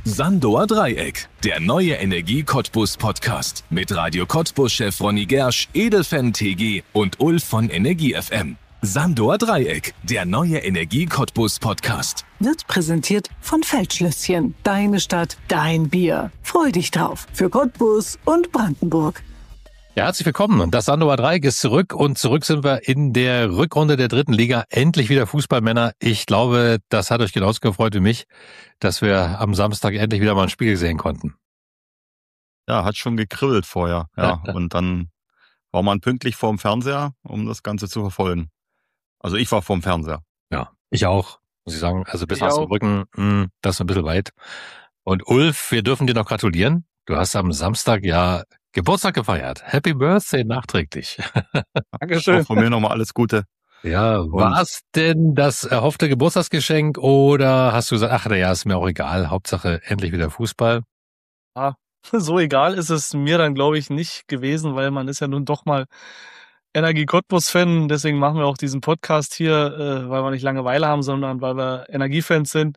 Sandoer Dreieck, der neue Energie-Cottbus-Podcast mit Radio Cottbus-Chef Ronny Gersch, Edelfan TG und Ulf von Energie FM. Sandoer Dreieck, der neue Energie-Cottbus-Podcast. Wird präsentiert von Feldschlösschen. Deine Stadt, dein Bier. Freu dich drauf. Für Cottbus und Brandenburg. Ja, herzlich willkommen. Das Sandoer Dreieck ist zurück und zurück sind wir in der Rückrunde der 3. Liga. Endlich wieder Fußballmänner. Ich glaube, das hat euch genauso gefreut wie mich, dass wir am Samstag endlich wieder mal ein Spiel sehen konnten. Ja, hat schon gekribbelt vorher. Ja, und dann war man pünktlich vorm Fernseher, um das Ganze zu verfolgen. Also ich war vorm Fernseher. Ja, ich auch, muss ich sagen. Also bis nach Saarbrücken, das ist ein bisschen weit. Und Ulf, wir dürfen dir noch gratulieren. Du hast am Samstag ja Geburtstag gefeiert. Happy Birthday nachträglich. Dankeschön. Auch von mir nochmal alles Gute. Ja, war es denn das erhoffte Geburtstagsgeschenk oder hast du gesagt, ach naja, ist mir auch egal, Hauptsache endlich wieder Fußball? Ja, so egal ist es mir dann, glaube ich, nicht gewesen, weil man ist ja nun doch mal Energie Cottbus-Fan. Deswegen machen wir auch diesen Podcast hier, weil wir nicht Langeweile haben, sondern weil wir Energiefans sind.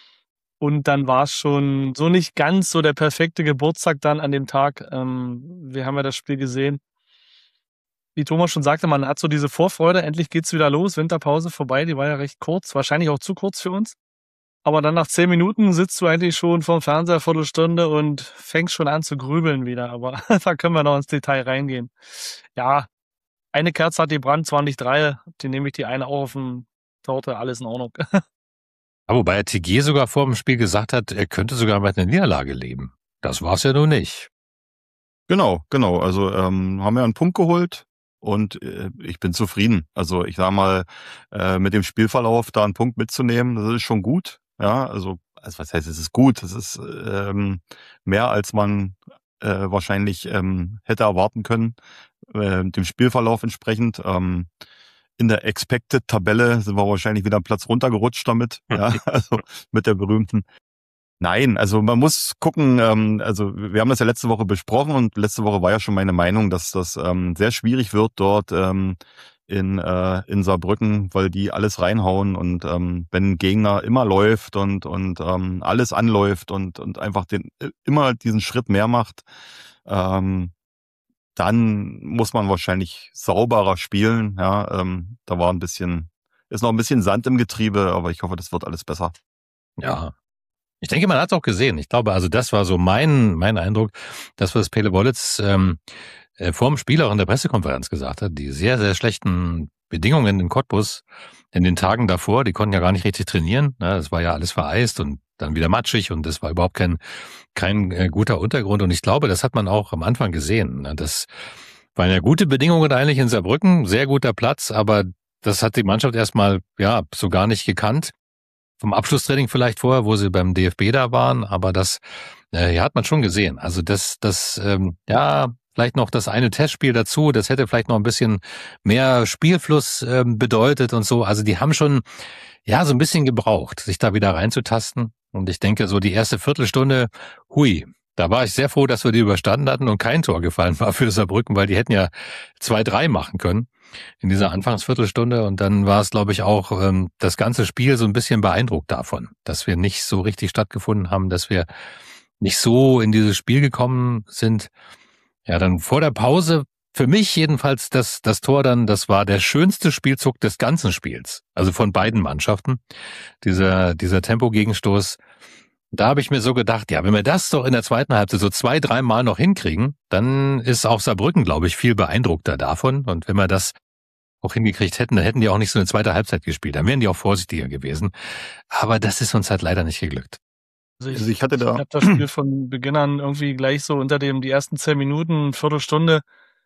Und dann war es schon so nicht ganz so der perfekte Geburtstag dann an dem Tag. Wir haben ja das Spiel gesehen. Wie Thomas schon sagte, man hat so diese Vorfreude, endlich geht's wieder los, Winterpause vorbei, die war ja recht kurz, wahrscheinlich auch zu kurz für uns. Aber dann nach 10 Minuten sitzt du eigentlich schon vorm Fernseher, Viertelstunde und fängst schon an zu grübeln wieder. Aber da können wir noch ins Detail reingehen. Ja, eine Kerze hat die Brand, zwar nicht 3, die nehme ich die eine auch auf den Torte, alles in Ordnung. Ja, wobei TG sogar vor dem Spiel gesagt hat, er könnte sogar mit einer Niederlage leben. Das war's ja nun nicht. Genau. Also haben wir einen Punkt geholt und ich bin zufrieden. Also ich sag mal, mit dem Spielverlauf da einen Punkt mitzunehmen, das ist schon gut. Ja, also was heißt, es ist gut. Es ist mehr, als man wahrscheinlich hätte erwarten können, dem Spielverlauf entsprechend. In der Expected-Tabelle sind wir wahrscheinlich wieder einen Platz runtergerutscht damit, ja, also mit der berühmten. Nein, also man muss gucken, also wir haben das ja letzte Woche besprochen und letzte Woche war ja schon meine Meinung, dass das sehr schwierig wird dort in Saarbrücken, weil die alles reinhauen und wenn ein Gegner immer läuft und alles anläuft und einfach immer diesen Schritt mehr macht, dann muss man wahrscheinlich sauberer spielen. Ja, da war ist noch ein bisschen Sand im Getriebe, aber ich hoffe, das wird alles besser. Ja, ich denke, man hat es auch gesehen. Ich glaube, also das war so mein Eindruck, das, was Pele Wollitz vor dem Spiel auch in der Pressekonferenz gesagt hat, die sehr, sehr schlechten Bedingungen in Cottbus in den Tagen davor, die konnten ja gar nicht richtig trainieren. Das war ja alles vereist und dann wieder matschig und das war überhaupt kein guter Untergrund. Und ich glaube, das hat man auch am Anfang gesehen. Das waren ja gute Bedingungen eigentlich in Saarbrücken, sehr guter Platz, aber das hat die Mannschaft erstmal so gar nicht gekannt. Vom Abschlusstraining vielleicht vorher, wo sie beim DFB da waren, aber das hat man schon gesehen. Also vielleicht noch das eine Testspiel dazu, das hätte vielleicht noch ein bisschen mehr Spielfluss bedeutet und so. Also die haben schon so ein bisschen gebraucht, sich da wieder reinzutasten. Und ich denke, so die erste Viertelstunde, da war ich sehr froh, dass wir die überstanden hatten und kein Tor gefallen war für Saarbrücken, weil die hätten ja 2-3 machen können in dieser Anfangsviertelstunde. Und dann war es, glaube ich, auch das ganze Spiel so ein bisschen beeindruckt davon, dass wir nicht so richtig stattgefunden haben, dass wir nicht so in dieses Spiel gekommen sind. Ja, dann vor der Pause, für mich jedenfalls das Tor dann, das war der schönste Spielzug des ganzen Spiels. Also von beiden Mannschaften. Dieser Tempogegenstoß. Da habe ich mir so gedacht, ja, wenn wir das doch in der zweiten Halbzeit so 2-3 Mal noch hinkriegen, dann ist auch Saarbrücken, glaube ich, viel beeindruckter davon. Und wenn wir das auch hingekriegt hätten, dann hätten die auch nicht so eine zweite Halbzeit gespielt. Dann wären die auch vorsichtiger gewesen. Aber das ist uns halt leider nicht geglückt. Also ich habe das Spiel von Beginn an irgendwie gleich so unter die ersten 10 Minuten, Viertelstunde.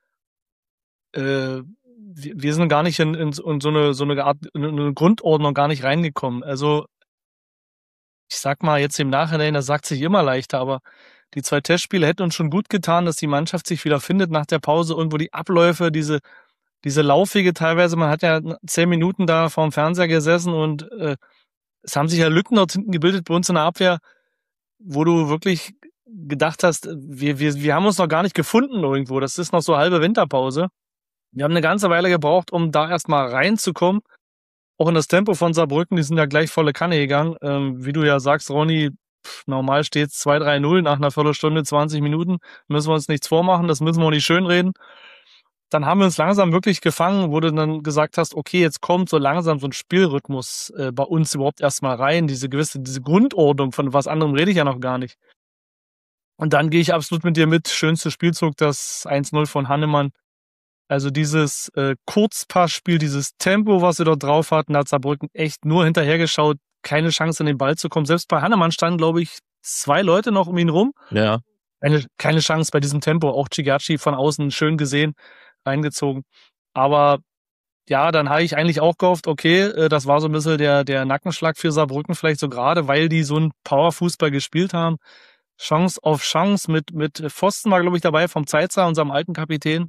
Wir sind gar nicht in so eine Art, in eine Grundordnung gar nicht reingekommen. Also ich sag mal jetzt im Nachhinein, das sagt sich immer leichter, aber die 2 Testspiele hätten uns schon gut getan, dass die Mannschaft sich wieder findet nach der Pause, irgendwo die Abläufe, diese laufige teilweise, man hat ja 10 Minuten da vorm Fernseher gesessen und es haben sich ja Lücken dort hinten gebildet bei uns in der Abwehr, wo du wirklich gedacht hast, wir haben uns noch gar nicht gefunden irgendwo, das ist noch so halbe Winterpause. Wir haben eine ganze Weile gebraucht, um da erstmal reinzukommen. Auch in das Tempo von Saarbrücken, die sind ja gleich volle Kanne gegangen. Wie du ja sagst, Ronny, normal steht es 2-3-0 nach einer Viertelstunde, 20 Minuten. Müssen wir uns nichts vormachen, das müssen wir auch nicht schönreden. Dann haben wir uns langsam wirklich gefangen, wo du dann gesagt hast, okay, jetzt kommt so langsam so ein Spielrhythmus bei uns überhaupt erstmal rein, diese Grundordnung, von was anderem rede ich ja noch gar nicht. Und dann gehe ich absolut mit dir mit. Schönster Spielzug, das 1-0 von Hannemann. Also dieses Kurzpassspiel, dieses Tempo, was sie dort drauf hatten, hat Saarbrücken echt nur hinterhergeschaut, keine Chance an den Ball zu kommen. Selbst bei Hannemann standen, glaube ich, 2 Leute noch um ihn rum. Ja. Keine Chance bei diesem Tempo. Auch Chigachi von außen schön gesehen, reingezogen. Aber ja, dann habe ich eigentlich auch gehofft, okay, das war so ein bisschen der Nackenschlag für Saarbrücken, vielleicht so gerade, weil die so einen Powerfußball gespielt haben. Chance auf Chance mit Pfosten war, glaube ich, dabei vom Zeitzer, unserem alten Kapitän.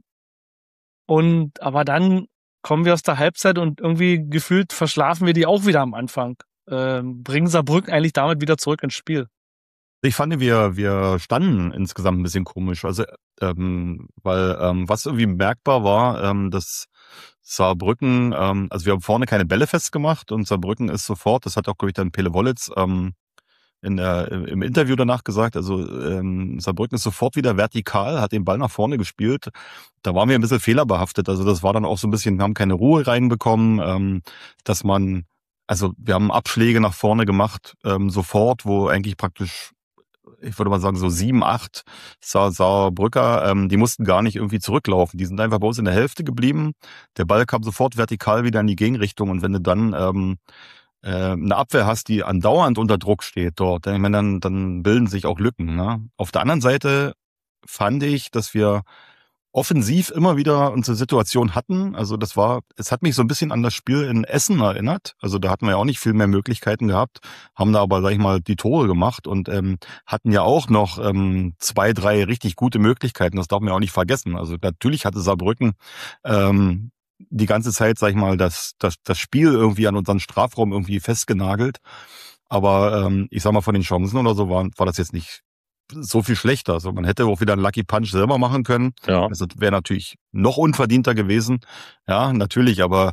Aber dann kommen wir aus der Halbzeit und irgendwie gefühlt verschlafen wir die auch wieder am Anfang. Bringen Saarbrücken eigentlich damit wieder zurück ins Spiel. Ich fand, wir standen insgesamt ein bisschen komisch. Also, weil was irgendwie merkbar war, dass Saarbrücken, also wir haben vorne keine Bälle festgemacht und Saarbrücken ist sofort, das hat auch, glaube ich, dann Pele Wollitz im Interview danach gesagt, also Saarbrücken ist sofort wieder vertikal, hat den Ball nach vorne gespielt. Da waren wir ein bisschen fehlerbehaftet. Also das war dann auch so ein bisschen, wir haben keine Ruhe reinbekommen, also wir haben Abschläge nach vorne gemacht, sofort, wo eigentlich praktisch, ich würde mal sagen, so 7, 8 Saarbrücker, die mussten gar nicht irgendwie zurücklaufen. Die sind einfach bei uns in der Hälfte geblieben. Der Ball kam sofort vertikal wieder in die Gegenrichtung und wenn du dann eine Abwehr hast, die andauernd unter Druck steht dort, dann bilden sich auch Lücken. Ne? Auf der anderen Seite fand ich, dass wir offensiv immer wieder unsere Situation hatten. Also es hat mich so ein bisschen an das Spiel in Essen erinnert. Also da hatten wir ja auch nicht viel mehr Möglichkeiten gehabt, haben da aber, sag ich mal, die Tore gemacht und hatten ja auch noch 2, 3 richtig gute Möglichkeiten. Das darf man ja auch nicht vergessen. Also natürlich hatte Saarbrücken die ganze Zeit, sag ich mal, das Spiel irgendwie an unseren Strafraum irgendwie festgenagelt. Aber ich sag mal, von den Chancen oder so war das jetzt nicht so viel schlechter. Also man hätte auch wieder einen Lucky Punch selber machen können. Ja. Das wäre natürlich noch unverdienter gewesen. Ja, natürlich, aber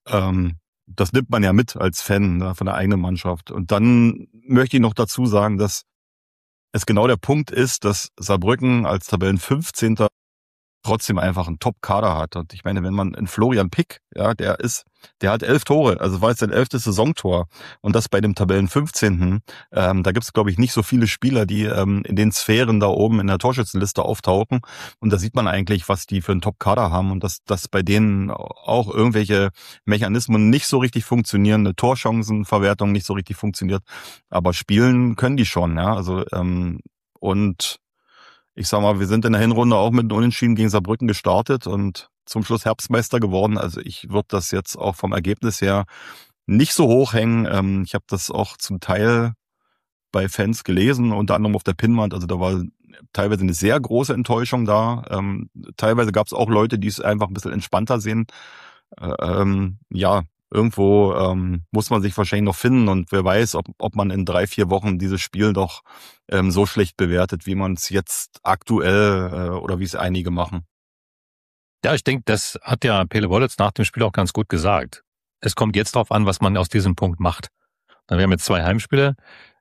das nimmt man ja mit als Fan, ne, von der eigenen Mannschaft. Und dann möchte ich noch dazu sagen, dass es genau der Punkt ist, dass Saarbrücken als Tabellen 15. trotzdem einfach einen Top-Kader hat. Und ich meine, wenn man in Florian Pick, ja, der hat 11 Tore, also war es sein 11. Saisontor. Und das bei dem Tabellen 15. Da gibt es, glaube ich, nicht so viele Spieler, die in den Sphären da oben in der Torschützenliste auftauchen. Und da sieht man eigentlich, was die für einen Top-Kader haben und dass bei denen auch irgendwelche Mechanismen nicht so richtig funktionieren, eine Torchancenverwertung nicht so richtig funktioniert. Aber spielen können die schon, ja. Also und ich sag mal, wir sind in der Hinrunde auch mit einem Unentschieden gegen Saarbrücken gestartet und zum Schluss Herbstmeister geworden. Also ich würde das jetzt auch vom Ergebnis her nicht so hoch hängen. Ich habe das auch zum Teil bei Fans gelesen, unter anderem auf der Pinnwand. Also da war teilweise eine sehr große Enttäuschung da. Teilweise gab es auch Leute, die es einfach ein bisschen entspannter sehen. Ja, irgendwo muss man sich wahrscheinlich noch finden und wer weiß, ob man in 3, 4 Wochen dieses Spiel doch so schlecht bewertet, wie man es jetzt aktuell oder wie es einige machen. Ja, ich denke, das hat ja Pele Wollitz nach dem Spiel auch ganz gut gesagt. Es kommt jetzt darauf an, was man aus diesem Punkt macht. Dann wir haben jetzt 2 Heimspiele.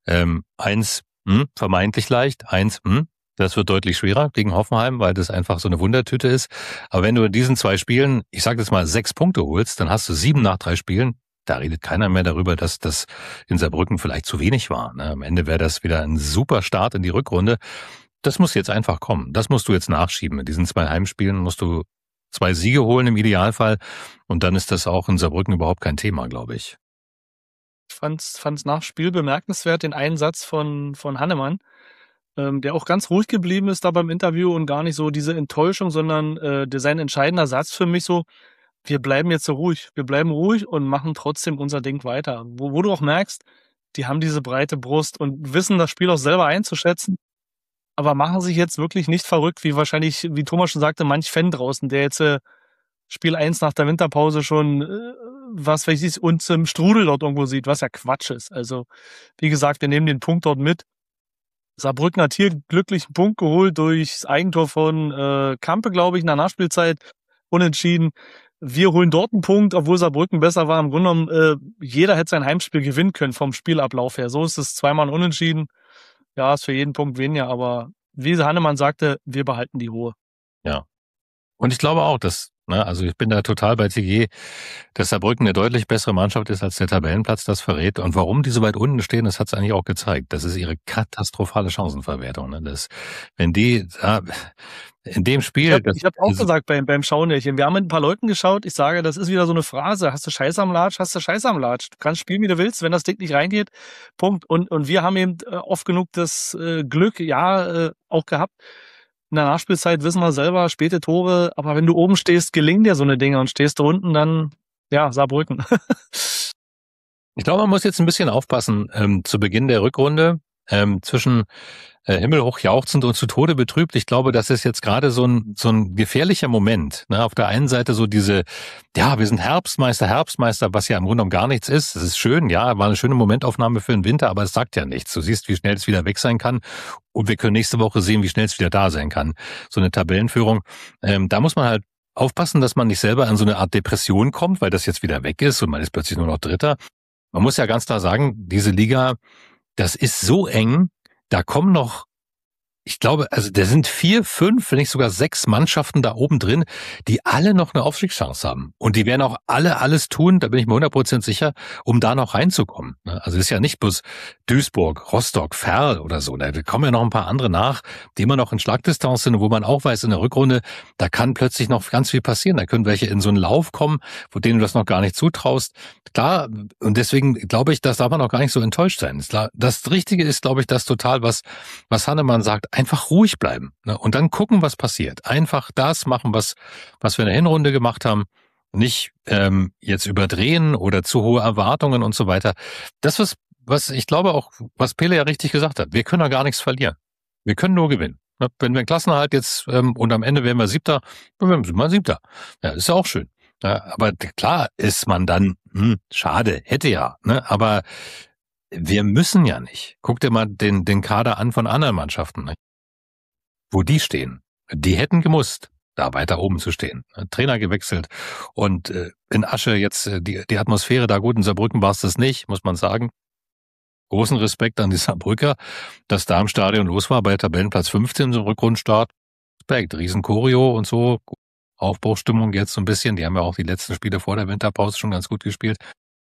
1 vermeintlich leicht, 1 das wird deutlich schwerer gegen Hoffenheim, weil das einfach so eine Wundertüte ist. Aber wenn du in diesen 2 Spielen, ich sage jetzt mal 6 Punkte holst, dann hast du 7 nach 3 Spielen. Da redet keiner mehr darüber, dass das in Saarbrücken vielleicht zu wenig war. Ne? Am Ende wäre das wieder ein super Start in die Rückrunde. Das muss jetzt einfach kommen. Das musst du jetzt nachschieben. In diesen 2 Heimspielen musst du 2 Siege holen im Idealfall. Und dann ist das auch in Saarbrücken überhaupt kein Thema, glaube ich. Ich fand's nach Spiel bemerkenswert, den Einsatz von Hannemann, der auch ganz ruhig geblieben ist da beim Interview und gar nicht so diese Enttäuschung, sondern sein entscheidender Satz für mich so, wir bleiben jetzt so ruhig. Wir bleiben ruhig und machen trotzdem unser Ding weiter. Wo du auch merkst, die haben diese breite Brust und wissen das Spiel auch selber einzuschätzen, aber machen sich jetzt wirklich nicht verrückt, wie wahrscheinlich, wie Thomas schon sagte, manch Fan draußen, der jetzt Spiel 1 nach der Winterpause schon was weiß ich, uns im Strudel dort irgendwo sieht, was ja Quatsch ist. Also, wie gesagt, wir nehmen den Punkt dort mit. Saarbrücken hat hier glücklich einen Punkt geholt durchs Eigentor von Kampe, glaube ich, in der Nachspielzeit. Unentschieden. Wir holen dort einen Punkt, obwohl Saarbrücken besser war. Im Grunde genommen, jeder hätte sein Heimspiel gewinnen können vom Spielablauf her. So ist es zweimal unentschieden. ja, ist für jeden Punkt weniger, aber wie Hannemann sagte, wir behalten die Ruhe. Ja. Und ich glaube auch, also ich bin da total bei TG, dass Saarbrücken eine deutlich bessere Mannschaft ist, als der Tabellenplatz das verrät. Und warum die so weit unten stehen, das hat es eigentlich auch gezeigt. Das ist ihre katastrophale Chancenverwertung. Ne? Wenn die in dem Spiel... Ich habe auch gesagt beim Schaunärchen, wir haben mit ein paar Leuten geschaut, ich sage, das ist wieder so eine Phrase, hast du Scheiß am Latsch, hast du Scheiß am Latsch. Du kannst spielen, wie du willst, wenn das Ding nicht reingeht, Punkt. Und wir haben eben oft genug das Glück, auch gehabt. In der Nachspielzeit wissen wir selber, späte Tore, aber wenn du oben stehst, gelingen dir so eine Dinge und stehst da unten, dann, ja, Saarbrücken. Ich glaube, man muss jetzt ein bisschen aufpassen zu Beginn der Rückrunde zwischen himmelhoch jauchzend und zu Tode betrübt. Ich glaube, das ist jetzt gerade so ein gefährlicher Moment. Ne? Auf der einen Seite so wir sind Herbstmeister, was ja im Grunde genommen gar nichts ist. Das ist schön, ja, war eine schöne Momentaufnahme für den Winter, aber es sagt ja nichts. Du siehst, wie schnell es wieder weg sein kann und wir können nächste Woche sehen, wie schnell es wieder da sein kann. So eine Tabellenführung. Da muss man halt aufpassen, dass man nicht selber an so eine Art Depression kommt, weil das jetzt wieder weg ist und man ist plötzlich nur noch Dritter. Man muss ja ganz klar sagen, diese Liga, das ist so eng, da kommen noch, ich glaube, also da sind 4, 5, wenn nicht sogar 6 Mannschaften da oben drin, die alle noch eine Aufstiegschance haben. Und die werden auch alle alles tun, da bin ich mir 100% sicher, um da noch reinzukommen. Also es ist ja nicht bloß Duisburg, Rostock, Verl oder so. Da kommen ja noch ein paar andere nach, die immer noch in Schlagdistanz sind, wo man auch weiß, in der Rückrunde, da kann plötzlich noch ganz viel passieren. Da können welche in so einen Lauf kommen, wo denen du das noch gar nicht zutraust. Klar, und deswegen glaube ich, das darf man auch gar nicht so enttäuscht sein. Das Richtige ist, glaube ich, das total, was Hannemann sagt, einfach ruhig bleiben, ne? Und dann gucken, was passiert. Einfach das machen, was wir in der Hinrunde gemacht haben. Nicht jetzt überdrehen oder zu hohe Erwartungen und so weiter. Das, was ich glaube auch, was Pele ja richtig gesagt hat, wir können ja gar nichts verlieren. Wir können nur gewinnen. Ne? Wenn wir einen Klassenerhalt jetzt und am Ende wären wir Siebter, dann sind wir Siebter. Ja, ist ja auch schön. Ja, aber klar ist man dann, schade, hätte ja, ne? Aber wir müssen ja nicht. Guck dir mal den Kader an von anderen Mannschaften, ne? Wo die stehen. Die hätten gemusst, da weiter oben zu stehen. Trainer gewechselt und in Asche jetzt die Atmosphäre da gut. In Saarbrücken war es das nicht, muss man sagen. Großen Respekt an die Saarbrücker, dass da im Stadion los war bei Tabellenplatz 15 so Rückrundenstart. Respekt, riesen Choreo und so. Aufbruchstimmung jetzt so ein bisschen. Die haben ja auch die letzten Spiele vor der Winterpause schon ganz gut gespielt.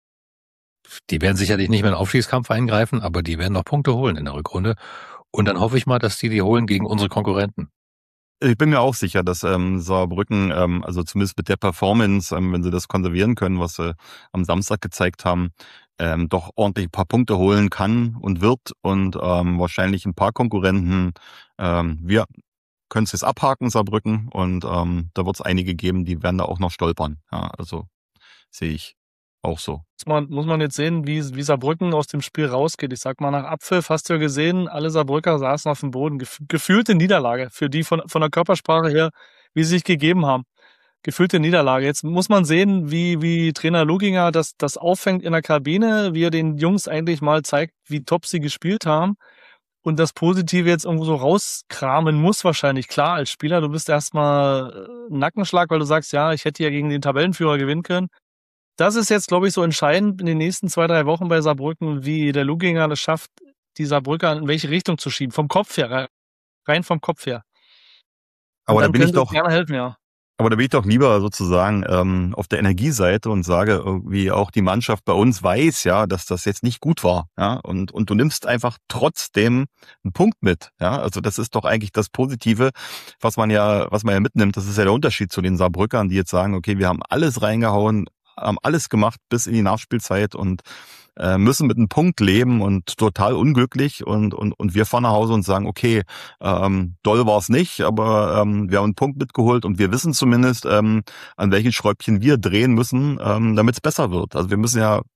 Die werden sicherlich nicht mehr in den Aufstiegskampf eingreifen, aber die werden noch Punkte holen in der Rückrunde. Und dann hoffe ich mal, dass die holen gegen unsere Konkurrenten. Ich bin mir auch sicher, dass Saarbrücken, also zumindest mit der Performance, wenn sie das konservieren können, was sie am Samstag gezeigt haben, doch ordentlich ein paar Punkte holen kann und wird und wahrscheinlich ein paar Konkurrenten. Wir können es jetzt abhaken, Saarbrücken, und da wird es einige geben, die werden da auch noch stolpern. Ja, also sehe ich auch so. Muss man jetzt sehen, wie Saarbrücken aus dem Spiel rausgeht. Ich sag mal, nach Abpfiff hast du ja gesehen, alle Saarbrücker saßen auf dem Boden. Gefühlte Niederlage für die von der Körpersprache her, wie sie sich gegeben haben. Gefühlte Niederlage. Jetzt muss man sehen, wie Trainer Luginger das auffängt in der Kabine, wie er den Jungs eigentlich mal zeigt, wie top sie gespielt haben. Und das Positive jetzt irgendwo so rauskramen muss wahrscheinlich. Klar, als Spieler, du bist erstmal Nackenschlag, weil du sagst, ja, ich hätte ja gegen den Tabellenführer gewinnen können. Das ist jetzt, glaube ich, so entscheidend in den nächsten 2, 3 Wochen bei Saarbrücken, wie der Luginger das schafft, die Saarbrücker in welche Richtung zu schieben. Vom Kopf her, rein vom Kopf her. Aber da bin ich doch gerne helfen, ja. Aber da bin ich doch lieber sozusagen auf der Energieseite und sage, irgendwie auch die Mannschaft bei uns weiß ja, dass das jetzt nicht gut war, ja, und du nimmst einfach trotzdem einen Punkt mit, ja, also das ist doch eigentlich das Positive, was man ja mitnimmt. Das ist ja der Unterschied zu den Saarbrückern, die jetzt sagen, okay, wir haben alles reingehauen, haben alles gemacht bis in die Nachspielzeit und müssen mit einem Punkt leben und total unglücklich und wir fahren nach Hause und sagen, okay, doll war es nicht, aber wir haben einen Punkt mitgeholt und wir wissen zumindest, an welchen Schräubchen wir drehen müssen, damit es besser wird. Also wir müssen ja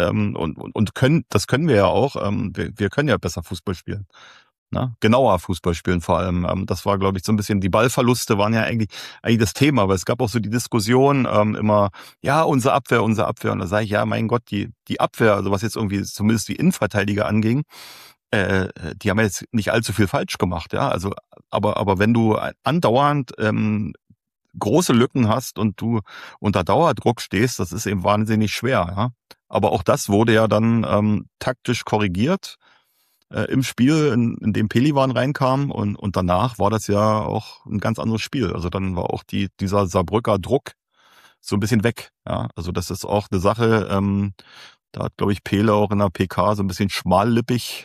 das können wir ja auch, wir können ja besser Fußball spielen. Na, genauer Fußball spielen vor allem. Das war, glaube ich, so ein bisschen, die Ballverluste waren ja eigentlich das Thema, aber es gab auch so die Diskussion immer, ja, unsere Abwehr. Und da sage ich, ja, mein Gott, die Abwehr, also was jetzt irgendwie zumindest die Innenverteidiger anging, die haben jetzt nicht allzu viel falsch gemacht, ja. Also, aber wenn du andauernd große Lücken hast und du unter Dauerdruck stehst, das ist eben wahnsinnig schwer, ja. Aber auch das wurde ja dann taktisch korrigiert. im Spiel, in dem Pelivan reinkam und danach war das ja auch ein ganz anderes Spiel. Also dann war auch dieser Saarbrücker Druck so ein bisschen weg. Ja, also das ist auch eine Sache, da hat, glaube ich, Pele auch in der PK so ein bisschen schmallippig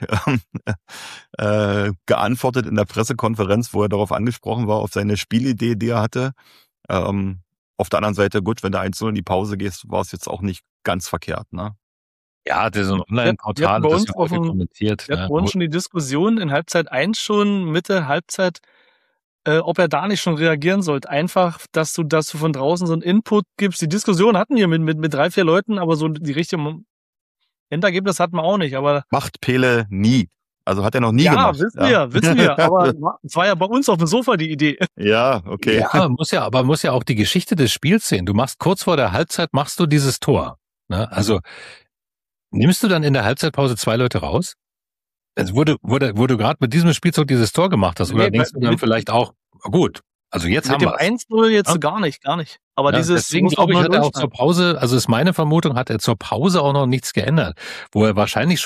geantwortet in der Pressekonferenz, wo er darauf angesprochen war, auf seine Spielidee, die er hatte. Auf der anderen Seite, gut, wenn du 1-0 in die Pause gehst, war es jetzt auch nicht ganz verkehrt, ne? Ja, das ist ein Online-Portal, wir hatten bei das uns ja heute kommentiert. Wir hatten bei uns schon die Diskussion in Halbzeit 1 schon, Mitte Halbzeit, ob er da nicht schon reagieren sollte. Einfach, dass du von draußen so einen Input gibst. Die Diskussion hatten wir mit 3, 4 Leuten, aber so die richtige Endergebnis hatten wir auch nicht. Aber macht Pele nie. Also hat er noch nie gemacht. Ja, wissen wir. Aber es war ja bei uns auf dem Sofa die Idee. Ja, okay. Ja, muss ja auch die Geschichte des Spiels sehen. Du machst kurz vor der Halbzeit, machst du dieses Tor. Ne? Also nimmst du dann in der Halbzeitpause 2 Leute raus? Also wo du gerade mit diesem Spielzug dieses Tor gemacht hast, oder denkst du dann vielleicht auch, gut, also jetzt haben wir mit dem 1-0 jetzt gar nicht. Aber ja, dieses, deswegen glaube ich, hat er auch zur Pause, also ist meine Vermutung, hat er zur Pause auch noch nichts geändert, wo er wahrscheinlich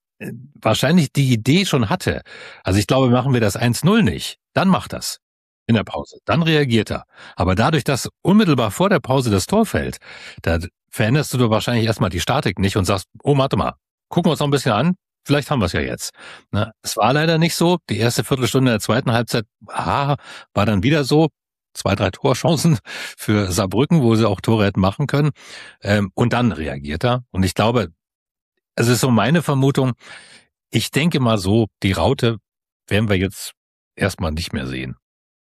die Idee schon hatte. Also ich glaube, machen wir das 1-0 nicht, dann macht das in der Pause, dann reagiert er. Aber dadurch, dass unmittelbar vor der Pause das Tor fällt, da veränderst du doch wahrscheinlich erstmal die Statik nicht und sagst, oh, warte mal, gucken wir uns noch ein bisschen an, vielleicht haben wir es ja jetzt. Es war leider nicht so. Die erste Viertelstunde der zweiten Halbzeit war dann wieder so. 2, 3 Torchancen für Saarbrücken, wo sie auch Tore hätten machen können. Und dann reagiert er. Und ich glaube, es ist so meine Vermutung, ich denke mal so, die Raute werden wir jetzt erstmal nicht mehr sehen.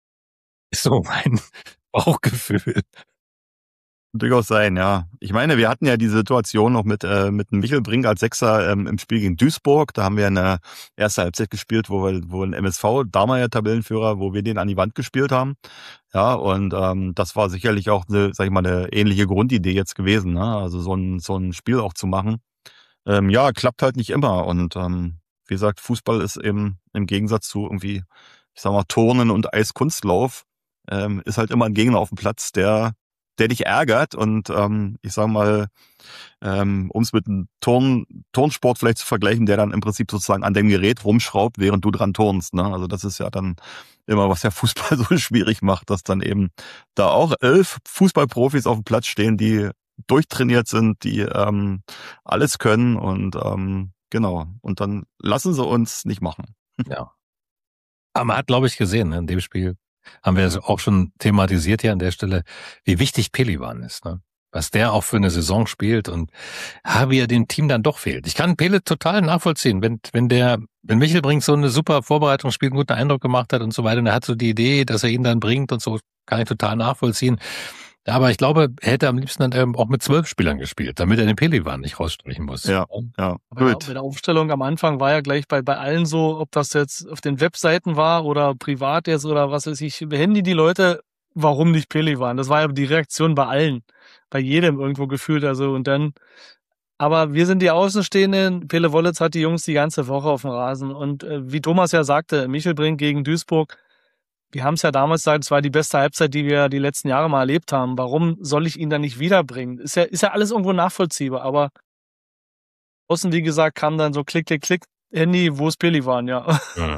Ist so mein Bauchgefühl. Durchaus sein, ja. Ich meine, wir hatten ja die Situation noch mit Michel Brink als Sechser im Spiel gegen Duisburg. Da haben wir eine erste Halbzeit gespielt, wo ein MSV, damaliger Tabellenführer, wo wir den an die Wand gespielt haben. Ja, und das war sicherlich auch eine ähnliche Grundidee jetzt gewesen, ne? Also so ein Spiel auch zu machen. Ja, klappt halt nicht immer. Und wie gesagt, Fußball ist eben im Gegensatz zu irgendwie, ich sag mal, Turnen und Eiskunstlauf, ist halt immer ein Gegner auf dem Platz, der dich ärgert und ich sag mal, um es mit einem Turnsport vielleicht zu vergleichen, der dann im Prinzip sozusagen an dem Gerät rumschraubt, während du dran turnst. Ne? Also das ist ja dann immer, was der Fußball so schwierig macht, dass dann eben da auch 11 Fußballprofis auf dem Platz stehen, die durchtrainiert sind, die alles können und genau. Und dann lassen sie uns nicht machen. Ja. Aber man hat, glaube ich, gesehen, ne, in dem Spiel, haben wir es auch schon thematisiert hier an der Stelle, wie wichtig Pelivan ist, ne? Was der auch für eine Saison spielt und wie er dem Team dann doch fehlt. Ich kann Pele total nachvollziehen, wenn Michel Brink so eine super Vorbereitungsspiel, einen guten Eindruck gemacht hat und so weiter, und er hat so die Idee, dass er ihn dann bringt und so, kann ich total nachvollziehen. Aber ich glaube, er hätte am liebsten dann auch mit 12 Spielern gespielt, damit er den Pelivan nicht rausstreichen muss. Ja. Aber bei der Aufstellung am Anfang war ja gleich bei allen so, ob das jetzt auf den Webseiten war oder privat jetzt oder was weiß ich, Handy die Leute, warum nicht Pelivan? Das war ja die Reaktion bei allen, bei jedem irgendwo gefühlt. Also und dann, aber wir sind die Außenstehenden. Pele Wollitz hat die Jungs die ganze Woche auf dem Rasen und wie Thomas ja sagte, Michel Brink gegen Duisburg. Wir haben es ja damals gesagt, es war die beste Halbzeit, die wir die letzten Jahre mal erlebt haben. Warum soll ich ihn dann nicht wiederbringen? Ist ja alles irgendwo nachvollziehbar, aber außen, wie gesagt, kam dann so Klick, Klick, Klick, Handy, wo ist Pelivan, ja.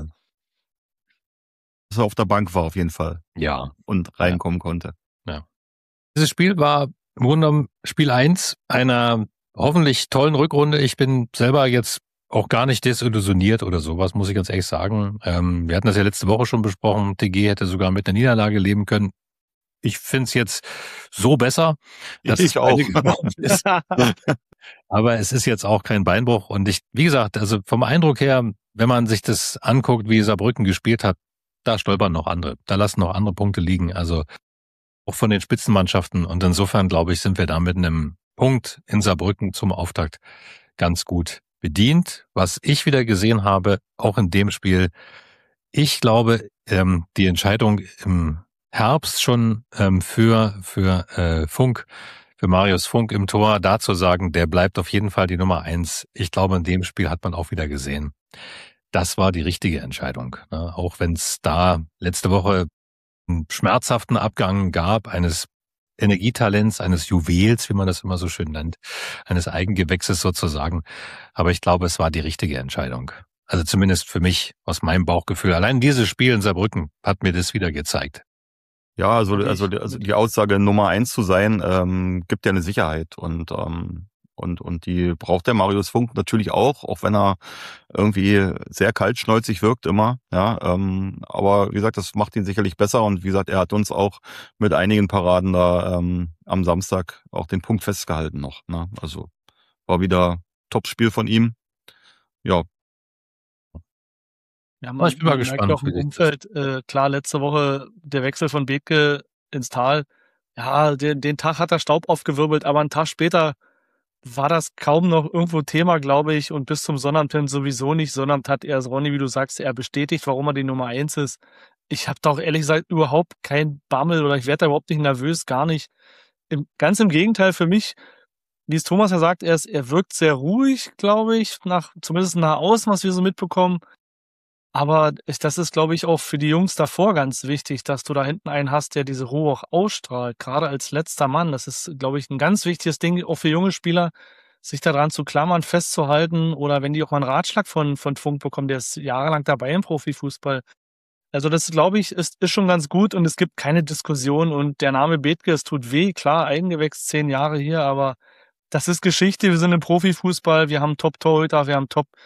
Dass er auf der Bank war auf jeden Fall. Ja. Und reinkommen konnte. Ja. Dieses Spiel war im Grunde genommen Spiel 1 einer hoffentlich tollen Rückrunde. Ich bin selber jetzt auch gar nicht desillusioniert oder sowas, muss ich ganz ehrlich sagen. Wir hatten das ja letzte Woche schon besprochen. TG hätte sogar mit einer Niederlage leben können. Ich finde es jetzt so besser, dass ich auch. Ist. Aber es ist jetzt auch kein Beinbruch. Und wie gesagt, also vom Eindruck her, wenn man sich das anguckt, wie Saarbrücken gespielt hat, da stolpern noch andere. Da lassen noch andere Punkte liegen. Also auch von den Spitzenmannschaften. Und insofern, glaube ich, sind wir da mit einem Punkt in Saarbrücken zum Auftakt ganz gut bedient. Was ich wieder gesehen habe, auch in dem Spiel, ich glaube, die Entscheidung im Herbst schon für Funk, für Marius Funk im Tor, da zu sagen, der bleibt auf jeden Fall die Nummer 1. Ich glaube, in dem Spiel hat man auch wieder gesehen, das war die richtige Entscheidung. Ne? Auch wenn es da letzte Woche einen schmerzhaften Abgang gab, eines Energietalents, eines Juwels, wie man das immer so schön nennt, eines Eigengewächses sozusagen. Aber ich glaube, es war die richtige Entscheidung. Also zumindest für mich, aus meinem Bauchgefühl. Allein dieses Spiel in Saarbrücken hat mir das wieder gezeigt. Ja, also die Aussage Nummer 1 zu sein, gibt ja eine Sicherheit und die braucht der Marius Funk natürlich auch wenn er irgendwie sehr kaltschnäuzig wirkt immer, ja, aber wie gesagt, das macht ihn sicherlich besser und wie gesagt, er hat uns auch mit einigen Paraden da am Samstag auch den Punkt festgehalten noch, ne? Also war wieder Top-Spiel von ihm. Ja. Ja, Ich bin mal gespannt, merkt auch im Umfeld, klar, letzte Woche der Wechsel von Bethke ins Tal. Ja, den Tag hat er Staub aufgewirbelt, aber einen Tag später war das kaum noch irgendwo Thema, glaube ich, und bis zum Sonnabend hin sowieso nicht. Sonnabend hat er, Ronny, wie du sagst, er bestätigt, warum er die Nummer 1 ist. Ich habe da auch ehrlich gesagt überhaupt kein Bammel oder ich werde da überhaupt nicht nervös, gar nicht. Ganz im Gegenteil für mich, wie es Thomas ja sagt, er wirkt sehr ruhig, glaube ich, zumindest nach außen, was wir so mitbekommen. Aber das ist, glaube ich, auch für die Jungs davor ganz wichtig, dass du da hinten einen hast, der diese Ruhe auch ausstrahlt, gerade als letzter Mann. Das ist, glaube ich, ein ganz wichtiges Ding, auch für junge Spieler, sich daran zu klammern, festzuhalten oder wenn die auch mal einen Ratschlag von Funk bekommen, der ist jahrelang dabei im Profifußball. Also das, glaube ich, ist schon ganz gut und es gibt keine Diskussion und der Name Bethke, es tut weh, klar, Eigengewächs 10 Jahre hier, aber das ist Geschichte, wir sind im Profifußball, wir haben Top-Torhüter, wir haben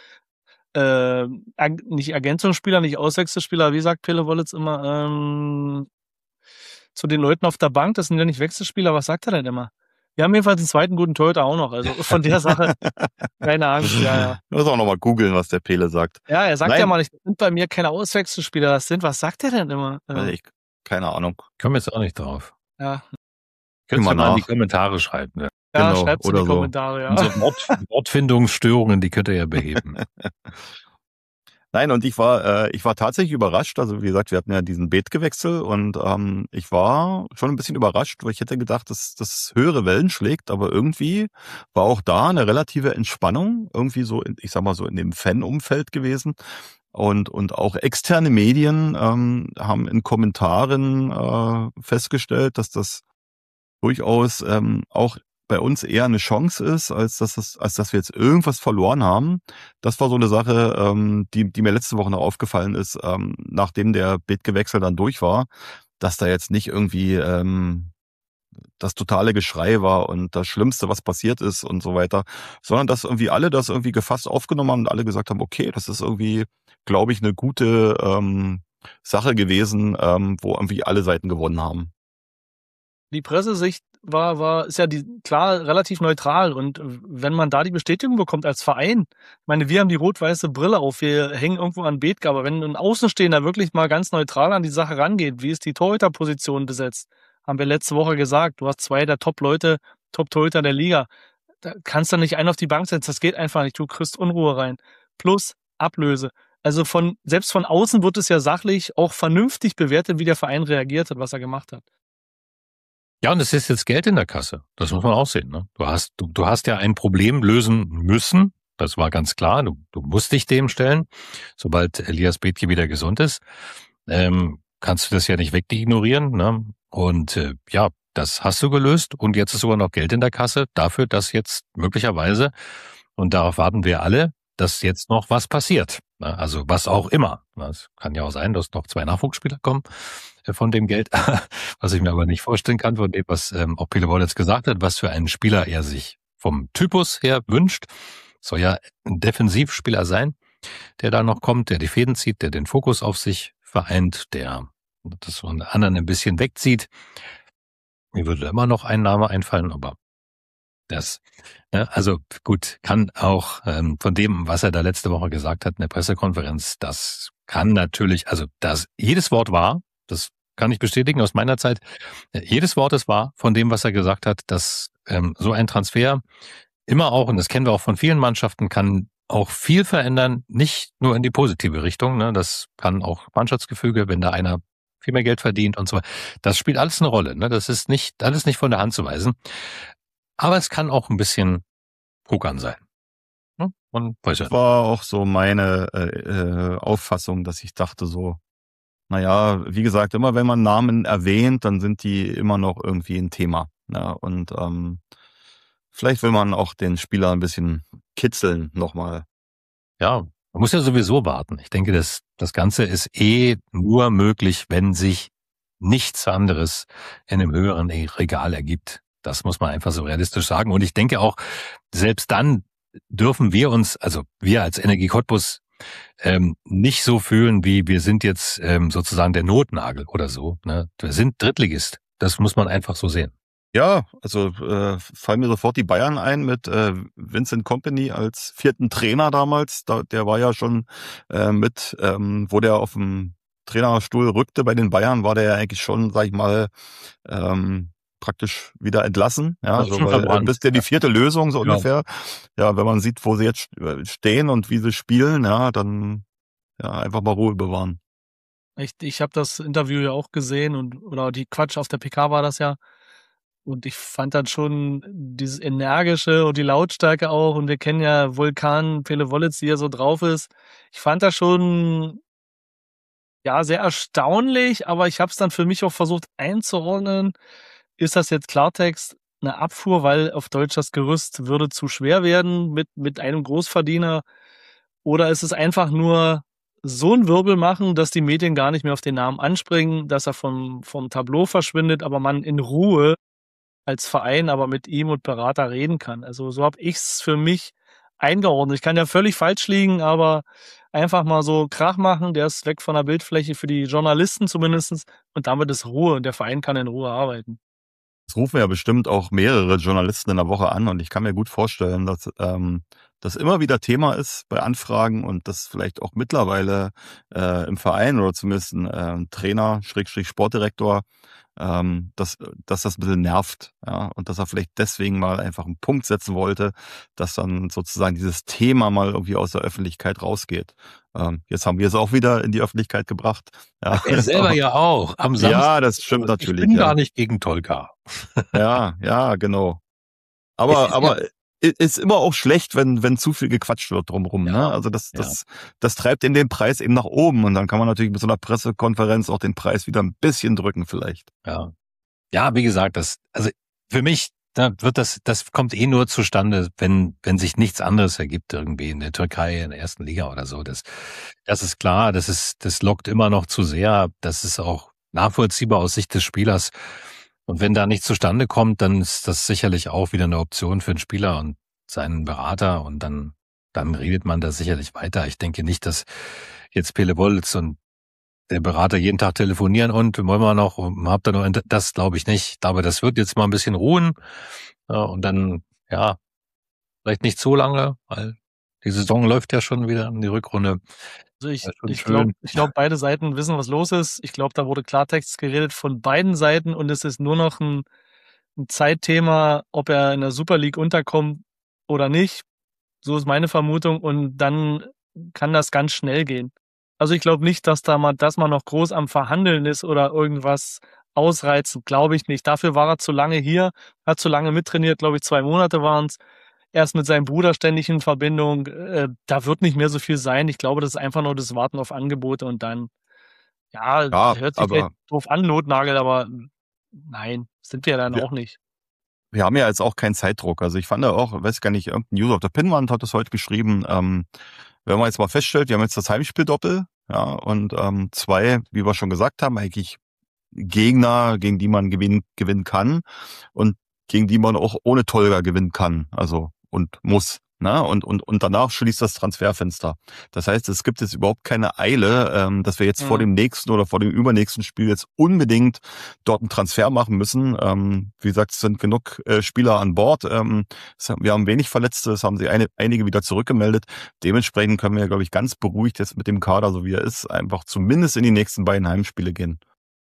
nicht Ergänzungsspieler, nicht Auswechselspieler, wie sagt Pele Wollitz immer, zu den Leuten auf der Bank, das sind ja nicht Wechselspieler, was sagt er denn immer? Wir haben jedenfalls einen zweiten guten Torhüter auch noch, also von der Sache keine Angst, ja. Ich muss auch nochmal googeln, was der Pele sagt. Ja, er sagt ja mal nicht, das sind bei mir keine Auswechselspieler, was sagt er denn immer? Keine Ahnung. Komme jetzt auch nicht drauf. Ja. Könnt ihr mal in die Kommentare schreiben. Ne? Ja, genau, schreibt's in die Kommentare, ja. Unsere Wortfindungsstörungen, die könnt ihr ja beheben. Nein, und ich war tatsächlich überrascht. Also wie gesagt, wir hatten ja diesen Bethke-Wechsel und ich war schon ein bisschen überrascht, weil ich hätte gedacht, dass das höhere Wellen schlägt, aber irgendwie war auch da eine relative Entspannung, irgendwie so, ich sag mal so in dem Fan-Umfeld gewesen. Und auch externe Medien haben in Kommentaren festgestellt, dass das durchaus auch bei uns eher eine Chance ist, als dass wir jetzt irgendwas verloren haben. Das war so eine Sache, die mir letzte Woche noch aufgefallen ist, nachdem der Bethke-Wechsel dann durch war, dass da jetzt nicht irgendwie das totale Geschrei war und das Schlimmste, was passiert ist und so weiter, sondern dass irgendwie alle das irgendwie gefasst aufgenommen haben und alle gesagt haben, okay, das ist irgendwie, glaube ich, eine gute Sache gewesen, wo irgendwie alle Seiten gewonnen haben. Die Pressesicht ist ja klar relativ neutral und wenn man da die Bestätigung bekommt als Verein, ich meine, wir haben die rot-weiße Brille auf, wir hängen irgendwo an Bethke, aber wenn ein Außenstehender wirklich mal ganz neutral an die Sache rangeht, wie ist die Torhüterposition besetzt, haben wir letzte Woche gesagt, du hast 2 der Top-Leute, Top-Torhüter der Liga, da kannst du nicht einen auf die Bank setzen, das geht einfach nicht, du kriegst Unruhe rein. Plus Ablöse. Also selbst von außen wird es ja sachlich auch vernünftig bewertet, wie der Verein reagiert hat, was er gemacht hat. Ja, und es ist jetzt Geld in der Kasse. Das muss man auch sehen. Ne? Du hast ja ein Problem lösen müssen. Das war ganz klar. Du musst dich dem stellen. Sobald Elias Bethke wieder gesund ist, kannst du das ja nicht wegignorieren. Ne? Und ja, das hast du gelöst. Und jetzt ist sogar noch Geld in der Kasse dafür, dass jetzt möglicherweise, und darauf warten wir alle, dass jetzt noch was passiert. Ne? Also was auch immer. Es kann ja auch sein, dass noch 2 Nachwuchsspieler kommen von dem Geld, was ich mir aber nicht vorstellen kann, von dem, was auch Pele Wollitz gesagt hat, was für einen Spieler er sich vom Typus her wünscht. Soll ja ein Defensivspieler sein, der da noch kommt, der die Fäden zieht, der den Fokus auf sich vereint, der das von anderen ein bisschen wegzieht. Mir würde immer noch ein Name einfallen, aber das, also gut, kann auch von dem, was er da letzte Woche gesagt hat in der Pressekonferenz, das kann natürlich, also das jedes Wort war, das kann ich bestätigen aus meiner Zeit, jedes Wort ist wahr von dem, was er gesagt hat, dass so ein Transfer immer auch, und das kennen wir auch von vielen Mannschaften, kann auch viel verändern, nicht nur in die positive Richtung, ne? Das kann auch Mannschaftsgefüge, wenn da einer viel mehr Geld verdient und so weiter. Das spielt alles eine Rolle, ne? Das ist alles nicht von der Hand zu weisen. Aber es kann auch ein bisschen Pokern sein. Ne? Man weiß ja. Das war auch so meine Auffassung, dass ich dachte so, naja, wie gesagt, immer wenn man Namen erwähnt, dann sind die immer noch irgendwie ein Thema. Ja, und vielleicht will man auch den Spieler ein bisschen kitzeln nochmal. Ja, Man muss ja sowieso warten. Ich denke, das Ganze ist nur möglich, wenn sich nichts anderes in einem höheren Regal ergibt. Das muss man einfach so realistisch sagen. Und ich denke auch, selbst dann dürfen wir uns, also wir als Energie Cottbus, nicht so fühlen, wie wir sind jetzt sozusagen der Notnagel oder so. Ne? Wir sind Drittligist. Das muss man einfach so sehen. Ja, also fallen mir sofort die Bayern ein mit Vincent Kompany als 4. Trainer damals. Der war ja schon wo der auf dem Trainerstuhl rückte bei den Bayern, war der ja eigentlich schon, sag ich mal, praktisch wieder entlassen. Ja, Also so, schon weil verbrannt. das ist ja die 4. Lösung so Genau. ungefähr. Ja, wenn man sieht, wo sie jetzt stehen und wie sie spielen, ja, dann ja einfach mal Ruhe bewahren. Ich habe das Interview ja auch gesehen oder die Quatsch auf der PK war das ja. Und ich fand dann schon dieses Energische und die Lautstärke auch. Und wir kennen ja Vulkan Pele Wollitz, wie er so drauf ist. Ich fand das schon ja sehr erstaunlich, aber ich habe es dann für mich auch versucht einzuordnen. Ist das jetzt Klartext eine Abfuhr, weil auf Deutsch das Gerüst würde zu schwer werden mit einem Großverdiener? Oder ist es einfach nur so ein Wirbel machen, dass die Medien gar nicht mehr auf den Namen anspringen, dass er vom Tableau verschwindet, aber man in Ruhe als Verein aber mit ihm und Berater reden kann. Also so habe ich's für mich eingeordnet. Ich kann ja völlig falsch liegen, aber einfach mal so Krach machen, der ist weg von der Bildfläche für die Journalisten zumindestens und damit ist Ruhe und der Verein kann in Ruhe arbeiten. Das rufen ja bestimmt auch mehrere Journalisten in der Woche an und ich kann mir gut vorstellen, dass das immer wieder Thema ist bei Anfragen und das vielleicht auch mittlerweile im Verein oder zumindest ein Trainer, Sportdirektor, dass das ein bisschen nervt, ja, und dass er vielleicht deswegen mal einfach einen Punkt setzen wollte, dass dann sozusagen dieses Thema mal irgendwie aus der Öffentlichkeit rausgeht. Jetzt haben wir es auch wieder in die Öffentlichkeit gebracht. Ja, Er selber ja auch. Am Samstag. ja, das stimmt Ich natürlich. bin ja. gar nicht gegen Tolga. Ja, genau. Aber ist immer auch schlecht, wenn zu viel gequatscht wird drumherum. Ja, Ne? Also ja. das treibt den Preis eben nach oben und dann kann man natürlich mit so einer Pressekonferenz auch den Preis wieder ein bisschen drücken vielleicht. Ja. Ja, wie gesagt, also für mich, das kommt nur zustande, wenn sich nichts anderes ergibt irgendwie in der Türkei, in der ersten Liga oder so. Das ist klar, das lockt immer noch zu sehr. Das ist auch nachvollziehbar aus Sicht des Spielers. Und wenn da nichts zustande kommt, dann ist das sicherlich auch wieder eine Option für den Spieler und seinen Berater und dann redet man da sicherlich weiter. Ich denke nicht, dass jetzt Pele Wollitz und der Berater jeden Tag telefonieren und wollen wir noch, habt ihr noch, das glaube ich nicht. Ich glaube, das wird jetzt mal ein bisschen ruhen und dann, ja, vielleicht nicht so lange, weil die Saison läuft ja schon wieder in die Rückrunde. Also Das ist schon ich schön. glaube, beide Seiten wissen, was los ist. Ich glaube, da wurde Klartext geredet von beiden Seiten und es ist nur noch ein Zeitthema, ob er in der Super League unterkommt oder nicht. So ist meine Vermutung und dann kann das ganz schnell gehen. Also ich glaube nicht, dass man noch groß am Verhandeln ist oder irgendwas ausreizen, glaube ich nicht. Dafür war er zu lange hier, hat zu lange mittrainiert, glaube ich 2 Monate waren es. Er ist mit seinem Bruder ständig in Verbindung. Da wird nicht mehr so viel sein. Ich glaube, das ist einfach nur das Warten auf Angebote und dann, ja, hört sich aber vielleicht doof an, Notnagel, aber nein, sind wir dann Ja. auch nicht. wir haben ja jetzt auch keinen Zeitdruck. Also ich fand ja auch, weiß gar nicht, irgendein User auf der Pinnwand hat das heute geschrieben, wenn man jetzt mal feststellt, wir haben jetzt das Heimspiel-Doppel, ja, und 2, wie wir schon gesagt haben, eigentlich Gegner, gegen die man gewinnen kann und gegen die man auch ohne Tolga gewinnen kann, also und muss. Ne? Und danach schließt das Transferfenster. Das heißt, es gibt jetzt überhaupt keine Eile, dass wir jetzt vor dem nächsten oder vor dem übernächsten Spiel jetzt unbedingt dort einen Transfer machen müssen. Wie gesagt, es sind genug Spieler an Bord. Wir haben wenig Verletzte, es haben sie einige wieder zurückgemeldet. Dementsprechend können wir, glaube ich, ganz beruhigt jetzt mit dem Kader, so wie er ist, einfach zumindest in die nächsten beiden Heimspiele gehen.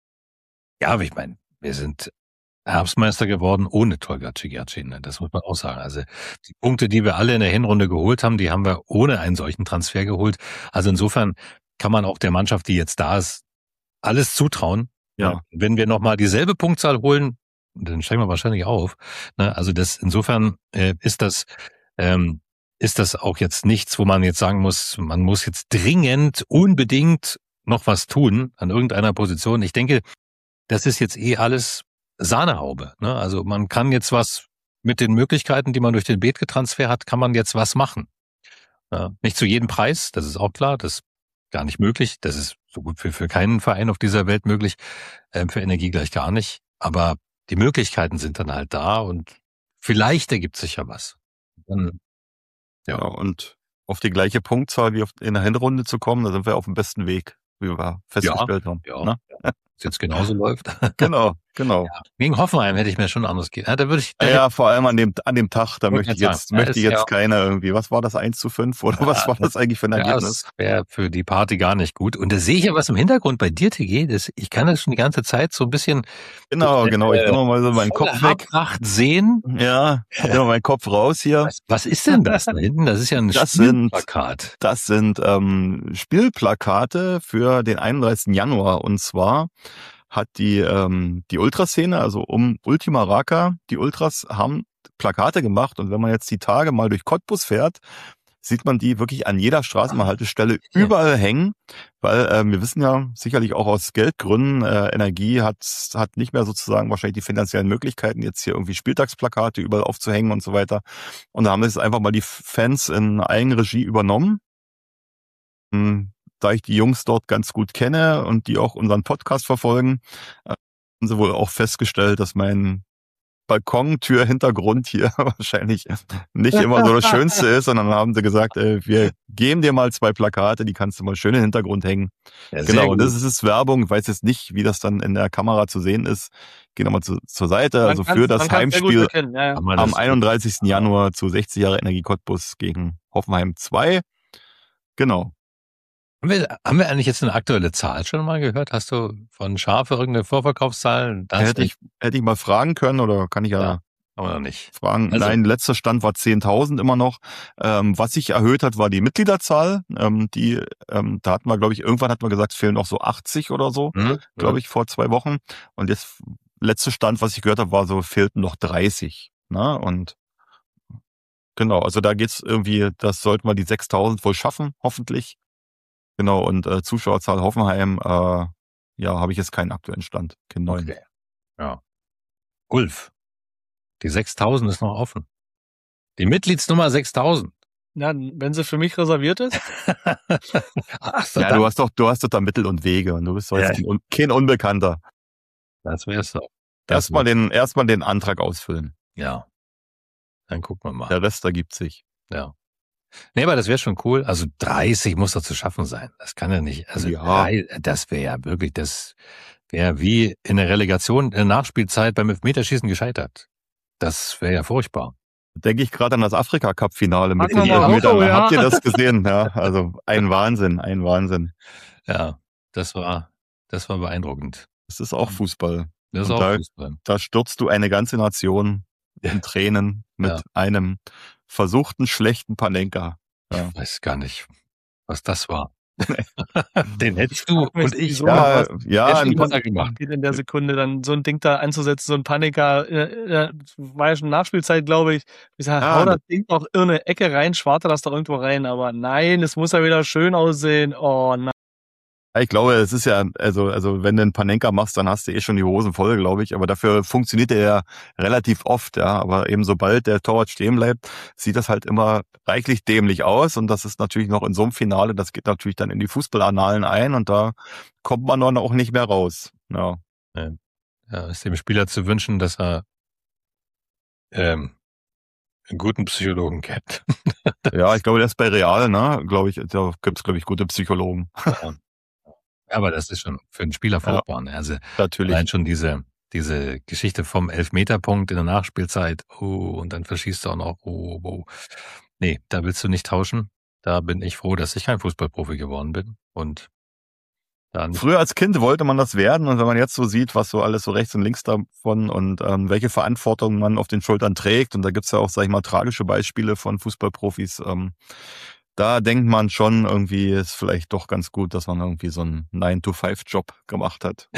Ja, aber ich meine, wir sind Herbstmeister geworden ohne Tolga Cigiaci, ne? Das muss man auch sagen. Also die Punkte, die wir alle in der Hinrunde geholt haben, die haben wir ohne einen solchen Transfer geholt. Also insofern kann man auch der Mannschaft, die jetzt da ist, alles zutrauen. Ja. Wenn wir nochmal dieselbe Punktzahl holen, dann steigen wir wahrscheinlich auf. Ne? Also insofern ist das auch jetzt nichts, wo man jetzt sagen muss, man muss jetzt dringend, unbedingt noch was tun an irgendeiner Position. Ich denke, das ist jetzt alles Sahnehaube. Ne? Also man kann jetzt was mit den Möglichkeiten, die man durch den Bethke-Transfer hat, kann man jetzt was machen. Ja, nicht zu jedem Preis, das ist auch klar, das ist gar nicht möglich. Das ist so gut für keinen Verein auf dieser Welt möglich, für Energie gleich gar nicht. Aber die Möglichkeiten sind dann halt da und vielleicht ergibt sich ja was. Dann, Ja, und auf die gleiche Punktzahl wie in der Hinrunde zu kommen, da sind wir auf dem besten Weg, wie wir festgestellt haben. ja, Ne? es jetzt genauso läuft. Genau. Ja. Gegen Hoffenheim hätte ich mir schon anders gegeben. Da würde ich, Ja, vor allem an dem Tag, da möchte ich jetzt Ja. keiner irgendwie, was war das, 1:5 oder was war das eigentlich für ein Ergebnis? Das wäre für die Party gar nicht gut. Und da sehe ich ja was im Hintergrund bei dir, TG. Ich kann das schon die ganze Zeit so ein bisschen Genau, ich immer mal so meinen Kopf weg. Haarpracht sehen. Ja, immer meinen Kopf raus hier. Was ist denn das da hinten? Das ist ja ein Spielplakat. Das sind Spielplakate für den 31. Januar. Und zwar hat die Ultraszene, also um Ultima Raka, die Ultras haben Plakate gemacht. Und wenn man jetzt die Tage mal durch Cottbus fährt, sieht man die wirklich an jeder Straßenbahnhaltestelle überall hängen, weil wir wissen ja sicherlich auch aus Geldgründen, Energie hat nicht mehr sozusagen wahrscheinlich die finanziellen Möglichkeiten, jetzt hier irgendwie Spieltagsplakate überall aufzuhängen und so weiter. Und da haben jetzt einfach mal die Fans in Eigenregie übernommen. Da ich die Jungs dort ganz gut kenne und die auch unseren Podcast verfolgen, haben sie wohl auch festgestellt, dass mein Balkontür-Hintergrund hier wahrscheinlich nicht immer so das Schönste ist, sondern haben sie gesagt, wir geben dir mal 2 Plakate, die kannst du mal schön in den Hintergrund hängen. Ja, genau, und das ist Werbung. Ich weiß jetzt nicht, wie das dann in der Kamera zu sehen ist. Geh nochmal zur Seite, also für das Heimspiel am 31. Januar zu 60 Jahre Energie Cottbus gegen Hoffenheim 2. Genau. Haben wir eigentlich jetzt eine aktuelle Zahl schon mal gehört? Hast du von Schafe irgendeine Vorverkaufszahl? Hätte ich mal fragen können oder kann ich ja aber noch nicht fragen. Also, nein, letzter Stand war 10.000 immer noch. Was sich erhöht hat, war die Mitgliederzahl. Da hatten wir, glaube ich, irgendwann hatten wir gesagt, es fehlen noch so 80 oder so, glaube ich, vor 2 Wochen. Und jetzt, letzter Stand, was ich gehört habe, war so, fehlten noch 30. Ne? Und genau, also da geht's irgendwie, das sollten wir die 6.000 wohl schaffen, hoffentlich. Genau, und Zuschauerzahl Hoffenheim, habe ich jetzt keinen aktuellen Stand. Keinen neuen. Okay. Ja. Ulf, die 6.000 ist noch offen. Die Mitgliedsnummer 6.000. Ja, wenn sie für mich reserviert ist. Ach, ja, du hast doch da Mittel und Wege und du bist doch jetzt kein Unbekannter. Das wär's doch. Erstmal den Antrag ausfüllen. Ja. Dann gucken wir mal. Der Rest ergibt sich. Ja. Nee, aber das wäre schon cool. Also 30 muss doch zu schaffen sein. Das kann ja nicht. Also das wäre ja wirklich, das wäre wie in der Relegation, in der Nachspielzeit beim Elfmeterschießen gescheitert. Das wäre ja furchtbar. Denke ich gerade an das Afrika-Cup-Finale mit den Elfmetern. Ja. Habt ihr das gesehen? Ja, also ein Wahnsinn. Ja, das war beeindruckend. Das ist auch Fußball. Das ist auch Fußball. Da stürzt du eine ganze Nation in Tränen mit einem versuchten schlechten Panenka. Ja. Ich weiß gar nicht, was das war. Den hättest du und ich gemacht. In der Sekunde dann so ein Ding da anzusetzen, so ein Paniker, war ja schon Nachspielzeit, glaube ich. Ich sage, hau das Ding doch in eine Ecke rein, schwarte das doch irgendwo rein, aber nein, es muss ja wieder schön aussehen. Oh nein. Ich glaube, es ist ja, also wenn du einen Panenka machst, dann hast du schon die Hosen voll, glaube ich. Aber dafür funktioniert er ja relativ oft, ja. Aber eben sobald der Torwart stehen bleibt, sieht das halt immer reichlich dämlich aus. Und das ist natürlich noch in so einem Finale, das geht natürlich dann in die Fußballannalen ein und da kommt man dann auch nicht mehr raus. Ja. Ja, ist dem Spieler zu wünschen, dass er einen guten Psychologen kennt. Ja, ich glaube, der ist bei Real, ne? Glaube ich, da gibt's, glaube ich, gute Psychologen. Ja. Aber das ist schon für einen Spieler furchtbar. Ja, also natürlich. Allein schon diese Geschichte vom Elfmeterpunkt in der Nachspielzeit. Und dann verschießt du auch noch. Nee, da willst du nicht tauschen. Da bin ich froh, dass ich kein Fußballprofi geworden bin. Und dann früher als Kind wollte man das werden. Und wenn man jetzt so sieht, was so alles so rechts und links davon und welche Verantwortung man auf den Schultern trägt. Und da gibt's ja auch, sag ich mal, tragische Beispiele von Fußballprofis. Da denkt man schon, irgendwie ist vielleicht doch ganz gut, dass man irgendwie so einen 9-to-5-Job gemacht hat.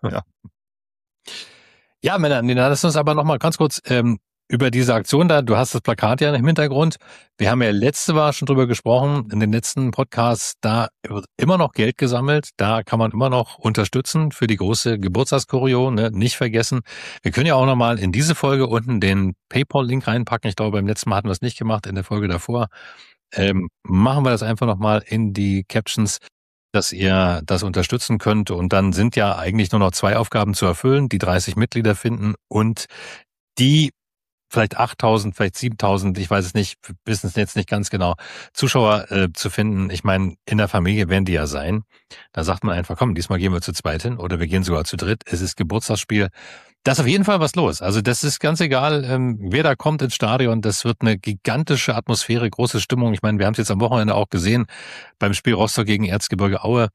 Ja, Männer, lass uns aber noch mal ganz kurz über diese Aktion da. Du hast das Plakat ja im Hintergrund. Wir haben ja letzte Mal schon drüber gesprochen, in den letzten Podcasts. Da wird immer noch Geld gesammelt. Da kann man immer noch unterstützen für die große Geburtstagskurio. Ne? Nicht vergessen. Wir können ja auch noch mal in diese Folge unten den PayPal-Link reinpacken. Ich glaube, beim letzten Mal hatten wir es nicht gemacht, in der Folge davor. machen wir das einfach nochmal in die Captions, dass ihr das unterstützen könnt. Und dann sind ja eigentlich nur noch 2 Aufgaben zu erfüllen, die 30 Mitglieder finden und die vielleicht 8.000, vielleicht 7.000, ich weiß es nicht, wissen es jetzt nicht ganz genau, Zuschauer zu finden. Ich meine, in der Familie werden die ja sein. Da sagt man einfach, komm, diesmal gehen wir zu zweit hin oder wir gehen sogar zu dritt. Es ist Geburtstagsspiel. Da ist auf jeden Fall was los. Also das ist ganz egal, wer da kommt ins Stadion. Das wird eine gigantische Atmosphäre, große Stimmung. Ich meine, wir haben es jetzt am Wochenende auch gesehen beim Spiel Rostock gegen Erzgebirge Aue.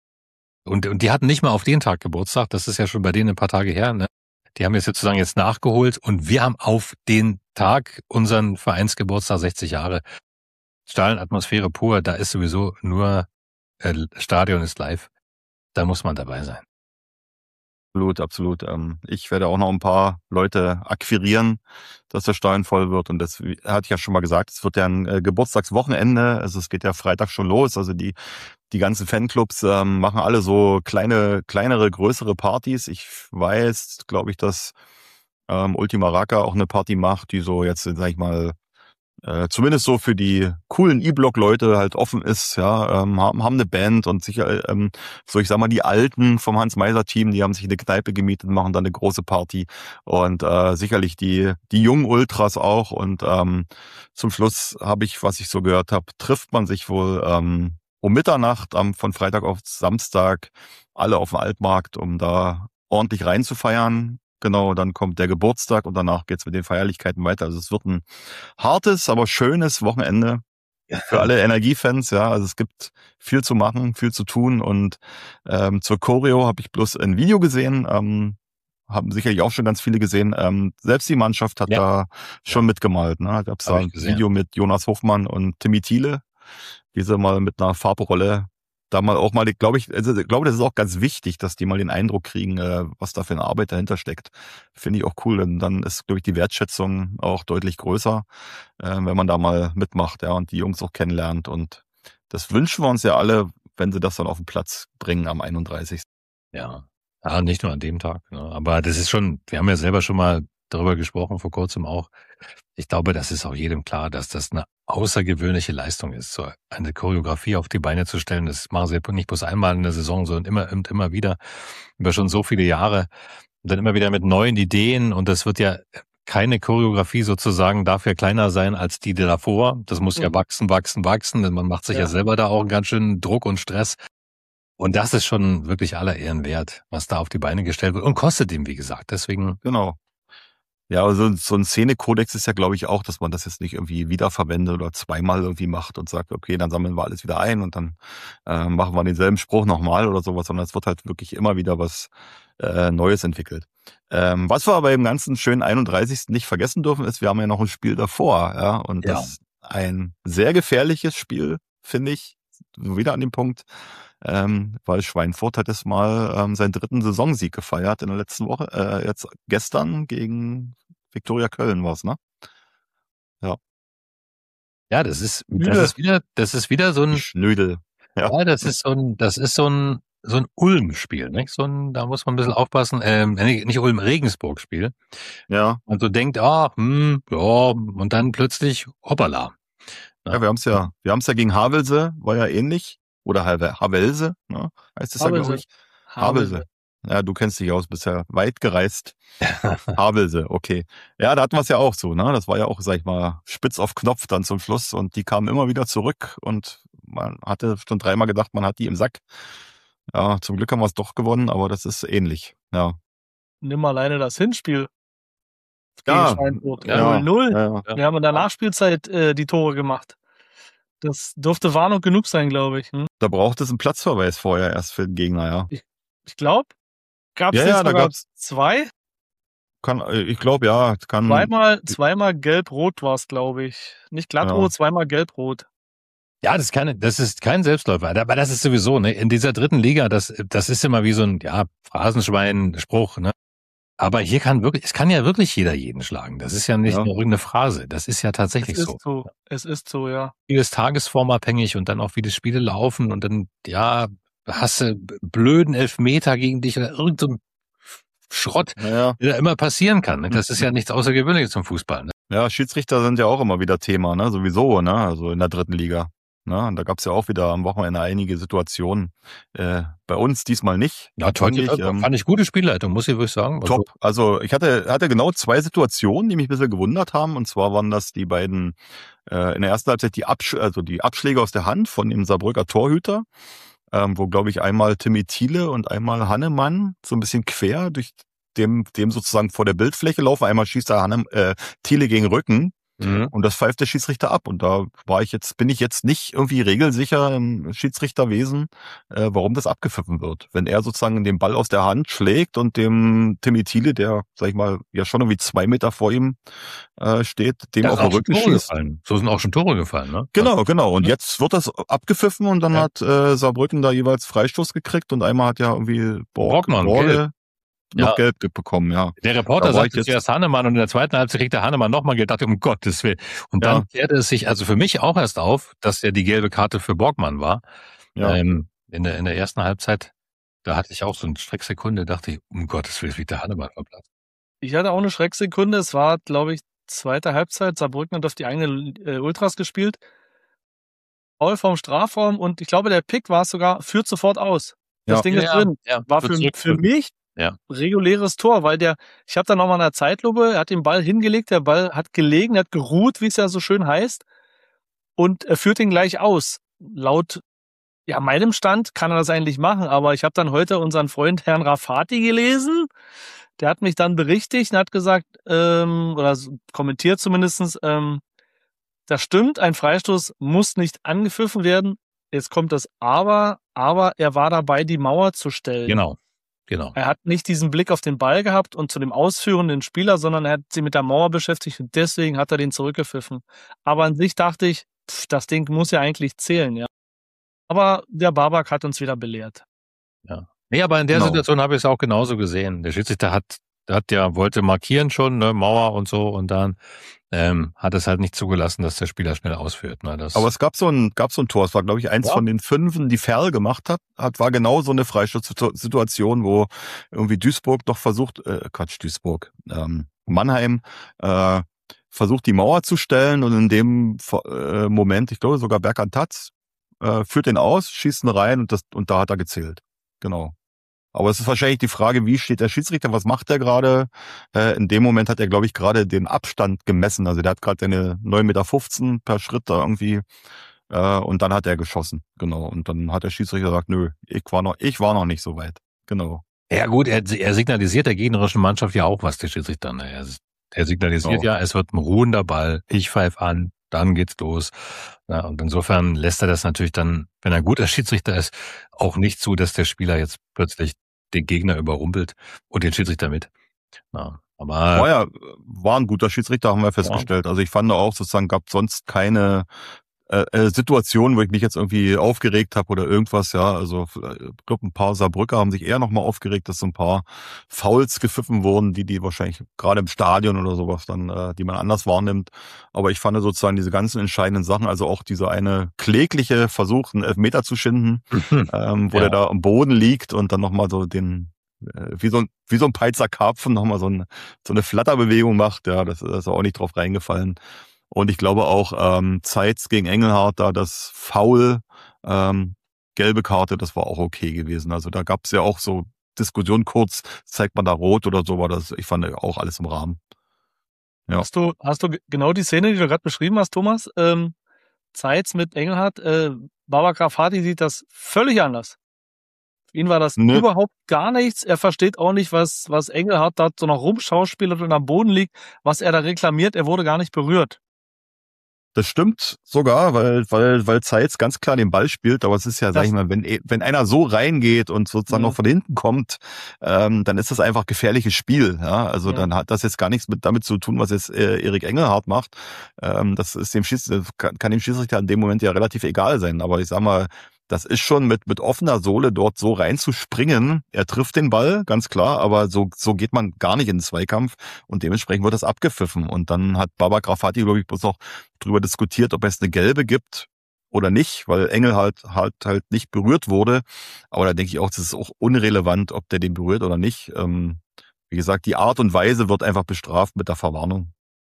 Und die hatten nicht mal auf den Tag Geburtstag. Das ist ja schon bei denen ein paar Tage her, ne? Die haben jetzt sozusagen nachgeholt und wir haben auf den Tag unseren Vereinsgeburtstag 60 Jahre. Stadionatmosphäre pur, da ist sowieso nur Stadion ist live. Da muss man dabei sein. Absolut, absolut. Ich werde auch noch ein paar Leute akquirieren, dass der Stadion voll wird. Und das hatte ich ja schon mal gesagt, es wird ja ein Geburtstagswochenende. Also es geht ja Freitag schon los. Also die ganzen Fanclubs machen alle so kleinere, größere Partys. Ich weiß, glaube ich, dass Ultima Raka auch eine Party macht, die so jetzt, sag ich mal, zumindest so für die coolen E-Block-Leute halt offen ist, ja, haben eine Band und sicher, so ich sag mal, die Alten vom Hans-Meiser-Team, die haben sich eine Kneipe gemietet, machen dann eine große Party und sicherlich die jungen Ultras auch und zum Schluss habe ich, was ich so gehört habe, trifft man sich wohl um Mitternacht von Freitag auf Samstag alle auf dem Altmarkt, um da ordentlich reinzufeiern. Genau, dann kommt der Geburtstag und danach geht's mit den Feierlichkeiten weiter. Also es wird ein hartes, aber schönes Wochenende für alle Energiefans. Ja, also es gibt viel zu machen, viel zu tun und zur Choreo habe ich bloß ein Video gesehen. Haben sicherlich auch schon ganz viele gesehen. Selbst die Mannschaft hat da schon mitgemalt. Ne? Da gab's da ein Video mit Jonas Hofmann und Timmy Thiele, wie sie mal mit einer Farbrolle da mal auch mal, glaube ich, das ist auch ganz wichtig, dass die mal den Eindruck kriegen, was da für eine Arbeit dahinter steckt. Finde ich auch cool, denn dann ist, glaube ich, die Wertschätzung auch deutlich größer, wenn man da mal mitmacht, ja, und die Jungs auch kennenlernt. Und das wünschen wir uns ja alle, wenn sie das dann auf den Platz bringen am 31. Ja, nicht nur an dem Tag, ne? Aber das ist schon, wir haben ja selber schon mal darüber gesprochen, vor kurzem auch. Ich glaube, das ist auch jedem klar, dass das eine außergewöhnliche Leistung ist, so eine Choreografie auf die Beine zu stellen. Das machen sie nicht bloß einmal in der Saison, sondern immer wieder, über schon so viele Jahre und dann immer wieder mit neuen Ideen. Und das wird ja keine Choreografie sozusagen, darf ja kleiner sein als die davor. Das muss ja wachsen, denn man macht sich ja selber da auch einen ganz schönen Druck und Stress. Und das ist schon wirklich aller Ehren wert, was da auf die Beine gestellt wird und kostet ihm, wie gesagt. Deswegen. Genau. Ja, also so ein Szenekodex ist ja, glaube ich, auch, dass man das jetzt nicht irgendwie wiederverwendet oder zweimal irgendwie macht und sagt, okay, dann sammeln wir alles wieder ein und dann machen wir denselben Spruch nochmal oder sowas, sondern es wird halt wirklich immer wieder was Neues entwickelt. Was wir aber im ganzen schönen 31. nicht vergessen dürfen, ist, wir haben ja noch ein Spiel davor, ja, und das ist ein sehr gefährliches Spiel, finde ich, wieder an dem Punkt, weil Schweinfurt hat jetzt mal seinen 3. Saisonsieg gefeiert in der letzten Woche. Jetzt gestern gegen Viktoria Köln war's, ne? Ja. Ja, das ist wieder so ein Schnödel. Ja, das ist so ein Ulm-Spiel, nicht? Da muss man ein bisschen aufpassen. Nicht Ulm, Regensburg-Spiel. Ja. Man so denkt, und dann plötzlich hoppala. Ja, wir haben's ja gegen Havelse, war ja ähnlich. Oder Havelse, ne? Heißt es ja, glaube ich. Havelse. Ja, du kennst dich aus, bist ja weit gereist. Havelse, okay. Ja, da hatten wir es ja auch so, ne? Das war ja auch, sag ich mal, spitz auf Knopf dann zum Schluss und die kamen immer wieder zurück und man hatte schon 3-mal gedacht, man hat die im Sack. Ja, zum Glück haben wir es doch gewonnen, aber das ist ähnlich, ja. Nimm alleine das Hinspiel. Ja, Schweinfurt. 0-0. Ja. Wir haben in der Nachspielzeit die Tore gemacht. Das dürfte Warnung genug sein, glaube ich. Da braucht es einen Platzverweis vorher erst für den Gegner, ja. Ich glaube, gab es sogar 2? Ich glaube, ja. Zweimal gelb-rot war es, glaube ich. Nicht glattrot, zweimal gelb-rot. Ja, das ist kein Selbstläufer. Aber das ist sowieso, ne, in dieser 3. Liga, das ist immer wie so ein, Phrasenschwein-Spruch, ne. Aber es kann ja wirklich jeder jeden schlagen. Das ist ja nicht nur irgendeine Phrase. Das ist ja tatsächlich so. Es ist so, ja. Vieles tagesformabhängig und dann auch, wie die Spiele laufen und dann, hast du blöden Elfmeter gegen dich oder irgend so ein Schrott, der immer passieren kann. Das ist ja nichts Außergewöhnliches zum Fußball. Ne? Ja, Schiedsrichter sind ja auch immer wieder Thema, ne? Sowieso, ne? Also in der dritten Liga. Ne? Und da gab's ja auch wieder am Wochenende einige Situationen. Bei uns diesmal nicht, Ja, fand ich. fand ich gute Spielleitung, muss ich wirklich sagen. Also, Top. Also ich hatte genau 2 Situationen, die mich ein bisschen gewundert haben. Und zwar waren das die beiden in der ersten Halbzeit die Abschläge aus der Hand von dem Saarbrücker Torhüter, wo, glaube ich, einmal Timmy Thiele und einmal Hannemann so ein bisschen quer durch dem sozusagen vor der Bildfläche laufen. Einmal schießt der Thiele gegen Rücken. mhm. Und das pfeift der Schiedsrichter ab. Und da bin ich jetzt nicht irgendwie regelsicher im Schiedsrichterwesen, warum das abgepfiffen wird. Wenn er sozusagen den Ball aus der Hand schlägt und dem Timmy Thiele, der, sag ich mal, ja schon irgendwie 2 Meter vor ihm steht, dem Da auf sind den auch schon Rücken Tore schießt. gefallen. So sind auch schon Tore gefallen, ne? Genau. Und jetzt wird das abgepfiffen und dann Ja. hat Saarbrücken da jeweils Freistoß gekriegt und einmal hat ja irgendwie Borgmann, Borge noch Ja. gelb bekommen, ja. Der Reporter Da war ich sagte jetzt- zuerst Hannemann und in der zweiten Halbzeit kriegt der Hannemann nochmal Geld. Dachte, um Gottes Willen. Und dann Ja. klärte es sich also für mich auch erst auf, dass ja die gelbe Karte für Borgmann war. Ja. In der ersten Halbzeit, da hatte ich auch so eine Schrecksekunde, dachte ich, um Gottes Willen, wie der Hannemann vom Platz. Ich hatte auch eine Schrecksekunde. Es war, glaube ich, zweite Halbzeit. Saarbrücken hat auf die eigenen Ultras gespielt. Foul vom Strafraum und ich glaube, der Pick war es sogar, führt sofort aus. Das Ja. Ding ist drin. Ja, War wird für zurückgeführt. mich Ja. reguläres Tor, weil ich habe da nochmal in der Zeitlupe, er hat den Ball hingelegt, der Ball hat gelegen, er hat geruht, wie es ja so schön heißt, und er führt ihn gleich aus. Laut meinem Stand kann er das eigentlich machen, aber ich habe dann heute unseren Freund Herrn Rafati gelesen, der hat mich dann berichtigt und hat gesagt, kommentiert zumindestens, das stimmt, ein Freistoß muss nicht angepfiffen werden. Jetzt kommt das aber er war dabei, die Mauer zu stellen. Genau. Er hat nicht diesen Blick auf den Ball gehabt und zu dem ausführenden Spieler, sondern er hat sich mit der Mauer beschäftigt und deswegen hat er den zurückgepfiffen. Aber an sich dachte ich, das Ding muss ja eigentlich zählen, ja. Aber der Babak hat uns wieder belehrt. Ja. Nee, aber in der Genau. Situation habe ich es auch genauso gesehen. Der Schiedsrichter wollte markieren schon, ne, Mauer und so, und dann hat es halt nicht zugelassen, dass der Spieler schnell ausführt. Ne, Aber es gab so ein Tor, es war, glaube ich, eins Ja. von den 5, die Ferl gemacht hat, war genau so eine Freistoßsituation, wo irgendwie Mannheim versucht, die Mauer zu stellen und in dem Moment, ich glaube sogar Berkan Tatz, führt den aus, schießt ihn rein und da hat er gezählt. Genau. Aber es ist wahrscheinlich die Frage, wie steht der Schiedsrichter, was macht der gerade? In dem Moment hat er, glaube ich, gerade den Abstand gemessen. Also der hat gerade seine 9,15 Meter per Schritt da irgendwie und dann hat er geschossen. Genau. Und dann hat der Schiedsrichter gesagt, nö, ich war noch nicht so weit. Genau. Ja gut, er signalisiert der gegnerischen Mannschaft ja auch was, der Schiedsrichter. Ne? Er signalisiert Genau. ja, es wird ein ruhender Ball, ich pfeife an, dann geht's los. Ja, und insofern lässt er das natürlich dann, wenn er ein guter Schiedsrichter ist, auch nicht zu, dass der Spieler jetzt plötzlich den Gegner überrumpelt und den Schiedsrichter mit. Ja, aber War ein guter Schiedsrichter, haben wir festgestellt. Also ich fand auch sozusagen, gab sonst keine Situation, wo ich mich jetzt irgendwie aufgeregt habe oder irgendwas, ja. Also ich glaube, ein paar Saarbrücker haben sich eher nochmal aufgeregt, dass so ein paar Fouls gepfiffen wurden, die wahrscheinlich gerade im Stadion oder sowas dann, die man anders wahrnimmt. Aber ich fand sozusagen diese ganzen entscheidenden Sachen, also auch dieser eine klägliche Versuch, einen Elfmeter zu schinden, wo der da am Boden liegt und dann nochmal so wie so ein Peitzer Karpfen nochmal so eine Flatterbewegung macht, ja, das ist auch nicht drauf reingefallen. Und ich glaube auch Zeitz gegen Engelhardt, da das Foul, gelbe Karte, das war auch okay gewesen. Also da gab es ja auch so Diskussionen kurz, zeigt man da rot oder so, aber ich fand auch alles im Rahmen. Ja. Hast du genau die Szene, die du gerade beschrieben hast, Thomas? Zeitz mit Engelhardt, Babak Rafati sieht das völlig anders. Für ihn war das überhaupt gar nichts. Er versteht auch nicht, was Engelhardt da so noch rumschauspielert und am Boden liegt, was er da reklamiert. Er wurde gar nicht berührt. Das stimmt sogar, weil Zeitz ganz klar den Ball spielt, aber es ist ja, sag ich mal, wenn einer so reingeht und sozusagen noch von hinten kommt, dann ist das einfach gefährliches Spiel, ja. Also dann hat das jetzt gar nichts damit zu tun, was jetzt Erik Engelhardt macht. Das ist kann dem Schiedsrichter in dem Moment ja relativ egal sein. Aber ich sag mal, das ist schon mit offener Sohle dort so reinzuspringen. Er trifft den Ball, ganz klar, aber so geht man gar nicht in den Zweikampf und dementsprechend wird das abgepfiffen. Und dann hat Babak Rafati, glaube ich, bloß noch drüber diskutiert, ob es eine gelbe gibt oder nicht, weil Engel halt nicht berührt wurde. Aber da denke ich auch, das ist auch unrelevant, ob der den berührt oder nicht. Wie gesagt, die Art und Weise wird einfach bestraft mit der Verwarnung.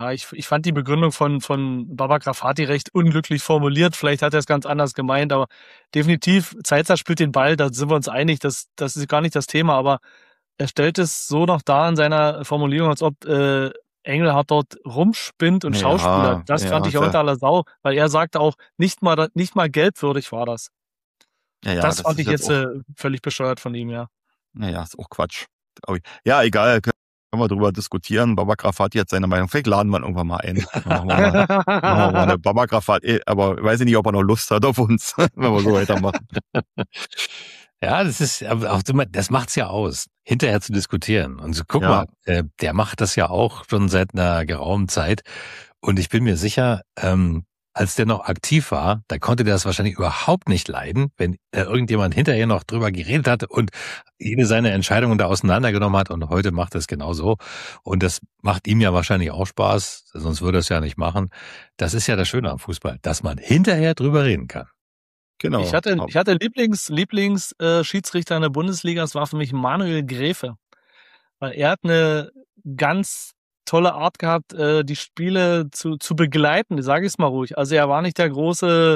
Ja, ich fand die Begründung von Baba Grafati recht unglücklich formuliert. Vielleicht hat er es ganz anders gemeint, aber definitiv, Zeitzer spielt den Ball, da sind wir uns einig, das ist gar nicht das Thema, aber er stellt es so noch dar in seiner Formulierung, als ob Engelhardt dort rumspinnt und Schauspieler. Das fand ich ja unter aller Sau, weil er sagte auch, nicht mal gelbwürdig war das. Das fand ich jetzt völlig bescheuert von ihm, ja. Naja, ist auch Quatsch. Ja, egal, können wir drüber diskutieren. Baba Grafati hat seine Meinung. Vielleicht laden wir ihn irgendwann mal ein. Machen wir mal eine Baba Grafati, aber weiß ich nicht, ob er noch Lust hat auf uns, wenn wir so weitermachen. Ja, das macht's ja aus, hinterher zu diskutieren. Und so, guck mal, der macht das ja auch schon seit einer geraumen Zeit. Und ich bin mir sicher, als der noch aktiv war, da konnte der das wahrscheinlich überhaupt nicht leiden, wenn irgendjemand hinterher noch drüber geredet hat und jede seine Entscheidungen da auseinandergenommen hat. Und heute macht es genauso. Und das macht ihm ja wahrscheinlich auch Spaß, sonst würde er es ja nicht machen. Das ist ja das Schöne am Fußball, dass man hinterher drüber reden kann. Genau. Ich hatte Lieblings-Schiedsrichter in der Bundesliga, das war für mich Manuel Gräfe. Weil er hat eine ganz tolle Art gehabt, die Spiele zu begleiten, sage ich es mal ruhig. Also er war nicht der große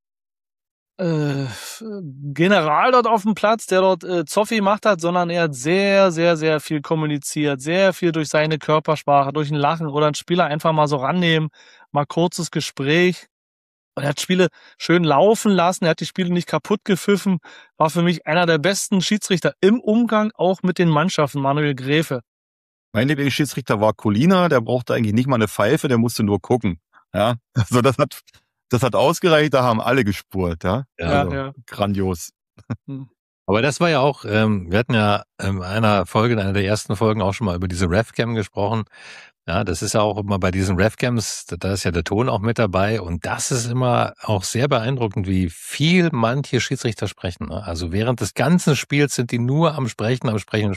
General dort auf dem Platz, der dort Zoffi gemacht hat, sondern er hat sehr, sehr, sehr viel kommuniziert, sehr viel durch seine Körpersprache, durch ein Lachen oder einen Spieler einfach mal so rannehmen, mal kurzes Gespräch. Und er hat Spiele schön laufen lassen, er hat die Spiele nicht kaputt gepfiffen, war für mich einer der besten Schiedsrichter im Umgang auch mit den Mannschaften, Manuel Gräfe. Mein Lieblingsschiedsrichter war Colina, der brauchte eigentlich nicht mal eine Pfeife, der musste nur gucken. Ja, also das hat ausgereicht, da haben alle gespurt, ja. Also, grandios. Aber das war ja auch, wir hatten ja in einer der ersten Folgen auch schon mal über diese Revcam gesprochen. Ja, das ist ja auch immer bei diesen Revcams, da ist ja der Ton auch mit dabei und das ist immer auch sehr beeindruckend, wie viel manche Schiedsrichter sprechen. Ne? Also während des ganzen Spiels sind die nur am Sprechen.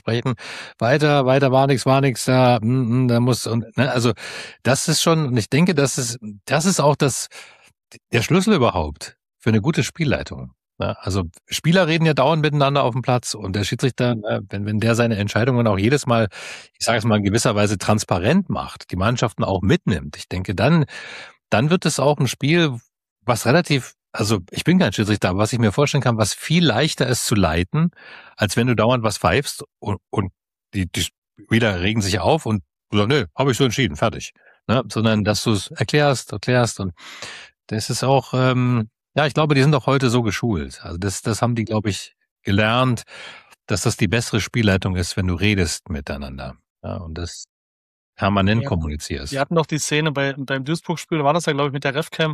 Weiter, war nix, da muss, und, ne? Also das ist schon, und ich denke, das ist auch der Schlüssel überhaupt für eine gute Spielleitung. Also Spieler reden ja dauernd miteinander auf dem Platz und der Schiedsrichter, wenn der seine Entscheidungen auch jedes Mal, ich sage es mal in gewisser Weise transparent macht, die Mannschaften auch mitnimmt, ich denke, dann wird es auch ein Spiel, was relativ, also ich bin kein Schiedsrichter, aber was ich mir vorstellen kann, was viel leichter ist zu leiten, als wenn du dauernd was pfeifst und die Spieler regen sich auf und du sagst, nö, habe ich so entschieden, fertig. Ne? Sondern dass du es erklärst und das ist auch, ja, ich glaube, die sind auch heute so geschult. Also das haben die, glaube ich, gelernt, dass das die bessere Spielleitung ist, wenn du redest miteinander. Ja, und das permanent kommunizierst. Wir hatten doch die Szene beim Duisburg-Spiel, war das ja, glaube ich, mit der Revcam,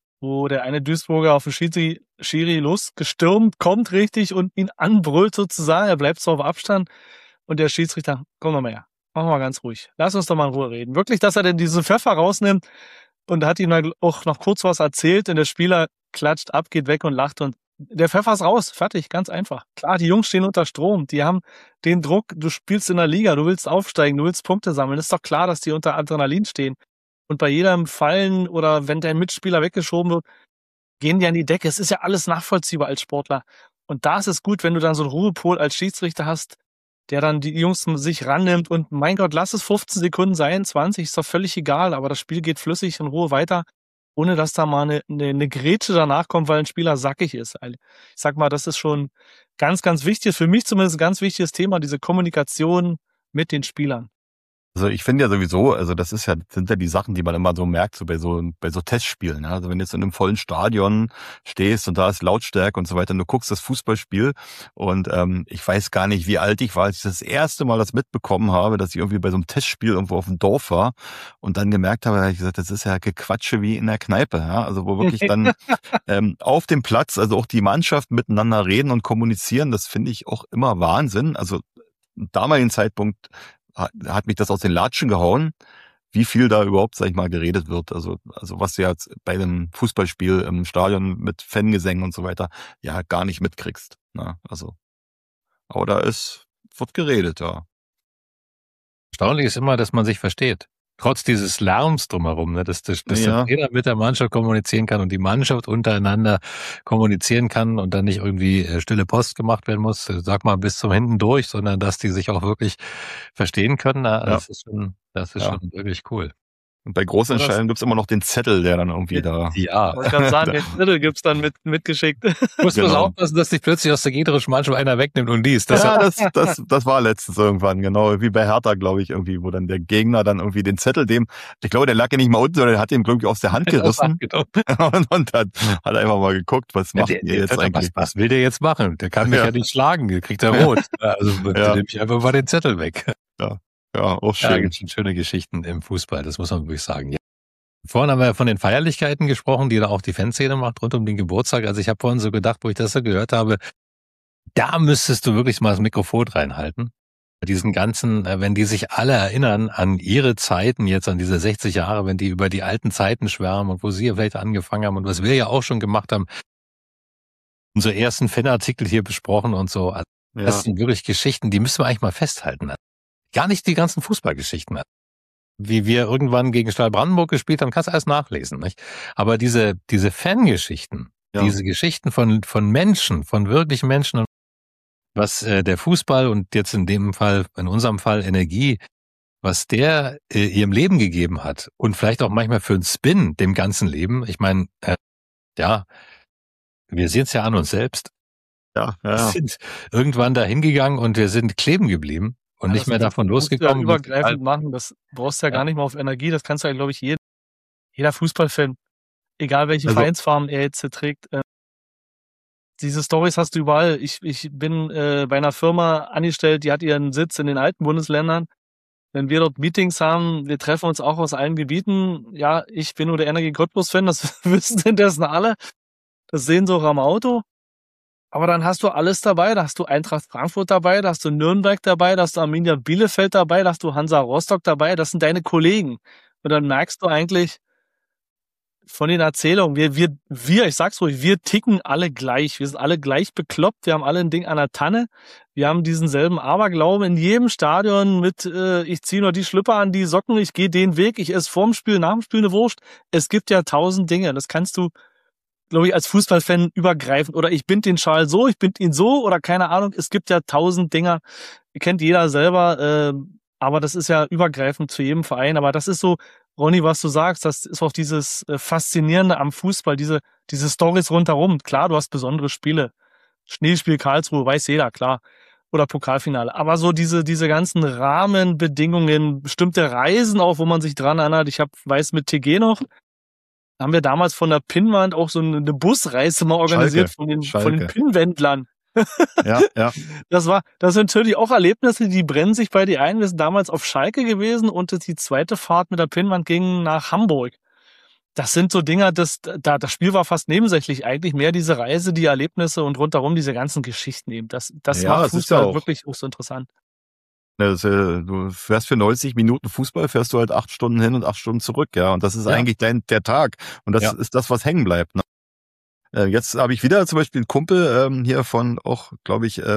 wo der eine Duisburger auf den Schiri losgestürmt kommt richtig und ihn anbrüllt sozusagen. Er bleibt so auf Abstand und der Schiedsrichter, komm doch mal her, mach mal ganz ruhig. Lass uns doch mal in Ruhe reden. Wirklich, dass er denn diesen Pfeffer rausnimmt und hat ihm auch noch kurz was erzählt und der Spieler klatscht ab, geht weg und lacht und der Pfeffer ist raus, fertig, ganz einfach. Klar, die Jungs stehen unter Strom, die haben den Druck, du spielst in der Liga, du willst aufsteigen, du willst Punkte sammeln, ist doch klar, dass die unter Adrenalin stehen. Und bei jedem Fallen oder wenn dein Mitspieler weggeschoben wird, gehen die an die Decke. Es ist ja alles nachvollziehbar als Sportler. Und da ist es gut, wenn du dann so einen Ruhepol als Schiedsrichter hast, der dann die Jungs sich rannimmt und mein Gott, lass es 15 Sekunden sein, 20, ist doch völlig egal, aber das Spiel geht flüssig in Ruhe weiter, ohne dass da mal eine Grätsche danach kommt, weil ein Spieler sackig ist. Ich sag mal, das ist schon ganz, ganz wichtig, für mich zumindest ein ganz wichtiges Thema, diese Kommunikation mit den Spielern. Also ich finde ja sowieso, also sind ja die Sachen, die man immer so merkt, so bei so Testspielen. Ja? Also wenn du jetzt in einem vollen Stadion stehst und da ist Lautstärke und so weiter, und du guckst das Fußballspiel und ich weiß gar nicht, wie alt ich war, als ich das erste Mal das mitbekommen habe, dass ich irgendwie bei so einem Testspiel irgendwo auf dem Dorf war und dann gemerkt habe, habe ich gesagt, das ist ja Gequatsche wie in der Kneipe. Ja? Also wo wirklich dann auf dem Platz, also auch die Mannschaft miteinander reden und kommunizieren, das finde ich auch immer Wahnsinn. Also zum damaligen Zeitpunkt hat mich das aus den Latschen gehauen, wie viel da überhaupt, sag ich mal, geredet wird. Also was du jetzt bei einem Fußballspiel im Stadion mit Fangesängen und so weiter ja gar nicht mitkriegst. Ne? Also, aber wird geredet, ja. Erstaunlich ist immer, dass man sich versteht. Trotz dieses Lärms drumherum, ne, dass jeder mit der Mannschaft kommunizieren kann und die Mannschaft untereinander kommunizieren kann und dann nicht irgendwie stille Post gemacht werden muss, sag mal bis zum hinten durch, sondern dass die sich auch wirklich verstehen können. Das ist schon wirklich cool. Und bei großen Oder das- Entscheidungen gibt's immer noch den Zettel, der dann irgendwie da. Ja. Ich kann sagen, den Zettel gibt's dann mitgeschickt. Du musst bloß Genau. aufpassen, dass dich plötzlich aus der gegnerischen Mannschaft einer wegnimmt und liest. Das Ja, das war letztens irgendwann, genau, wie bei Hertha, glaube ich, irgendwie, wo dann der Gegner dann irgendwie den Zettel ich glaube, der lag ja nicht mal unten, sondern der hat ihn, glaube ich, aus der Hand gerissen und hat einfach mal geguckt, was macht ihr jetzt eigentlich? Was will der jetzt machen? Der kann mich ja nicht schlagen, der kriegt er rot. Also Ja. nehme ich einfach mal den Zettel weg. Ja, auch Ja, schön. gibt schon schöne Geschichten im Fußball, das muss man wirklich sagen. Ja. Vorhin haben wir von den Feierlichkeiten gesprochen, die da auch die Fanszene macht rund um den Geburtstag. Also ich habe vorhin so gedacht, wo ich das so gehört habe, da müsstest du wirklich mal das Mikrofon reinhalten. Bei diesen ganzen, wenn die sich alle erinnern an ihre Zeiten, jetzt an diese 60 Jahre, wenn die über die alten Zeiten schwärmen und wo sie vielleicht angefangen haben und was wir ja auch schon gemacht haben, unsere ersten Fanartikel hier besprochen und so. Also das sind wirklich Geschichten, die müssen wir eigentlich mal festhalten. Gar nicht die ganzen Fußballgeschichten. Wie wir irgendwann gegen Stahl Brandenburg gespielt haben, kannst du alles nachlesen, nicht? Aber diese Fangeschichten, diese Geschichten von Menschen, von wirklichen Menschen, was der Fußball und jetzt in unserem Fall Energie, was der ihrem Leben gegeben hat und vielleicht auch manchmal für einen Spin dem ganzen Leben. Ich meine, wir sehen es ja an uns selbst. Ja. Wir sind irgendwann da hingegangen und wir sind kleben geblieben. Und nicht mehr davon losgekommen. Das musst du ja übergreifend machen, das brauchst du ja gar nicht mehr auf Energie, das kannst du ja, glaube ich, jeder Fußballfan, egal welche Vereinsfarben er jetzt trägt. Diese Storys hast du überall. Ich bin bei einer Firma angestellt, die hat ihren Sitz in den alten Bundesländern. Wenn wir dort Meetings haben, wir treffen uns auch aus allen Gebieten. Ja, ich bin nur der Energie Cottbus-Fan, das wissen indessen alle. Das sehen sie auch am Auto. Aber dann hast du alles dabei, da hast du Eintracht Frankfurt dabei, da hast du Nürnberg dabei, da hast du Arminia Bielefeld dabei, da hast du Hansa Rostock dabei, das sind deine Kollegen. Und dann merkst du eigentlich von den Erzählungen, ich sag's ruhig, wir ticken alle gleich, wir sind alle gleich bekloppt, wir haben alle ein Ding an der Tanne, wir haben diesen selben Aberglauben in jedem Stadion mit, ich ziehe nur die Schlüpper an, die Socken, ich gehe den Weg, ich esse vorm Spiel, nach dem Spiel eine Wurst. Es gibt ja 1000 Dinge, das kannst du, glaube ich, als Fußballfan übergreifend. Oder ich bind den Schal so, ich bind ihn so oder keine Ahnung. Es gibt ja 1000 Dinger. Kennt jeder selber. Aber das ist ja übergreifend zu jedem Verein. Aber das ist so, Ronny, was du sagst, das ist auch dieses Faszinierende am Fußball, diese Storys rundherum. Klar, du hast besondere Spiele. Schneespiel Karlsruhe, weiß jeder, klar. Oder Pokalfinale. Aber so diese ganzen Rahmenbedingungen, bestimmte Reisen auch, wo man sich dran erinnert. Weiß mit TG noch, haben wir damals von der Pinnwand auch so eine Busreise mal organisiert von den Pinnwändlern. Ja. Das sind natürlich auch Erlebnisse, die brennen sich bei dir ein. Wir sind damals auf Schalke gewesen und die zweite Fahrt mit der Pinnwand ging nach Hamburg. Das sind so Dinger, das Spiel war fast nebensächlich, eigentlich mehr diese Reise, die Erlebnisse und rundherum diese ganzen Geschichten eben. Das macht Fußball wirklich auch so interessant. Du fährst für 90 Minuten Fußball, fährst du halt 8 Stunden hin und 8 Stunden zurück, ja. Und das ist eigentlich der Tag. Und das ist das, was hängen bleibt. Ne? Jetzt habe ich wieder zum Beispiel einen Kumpel hier von auch, glaube ich,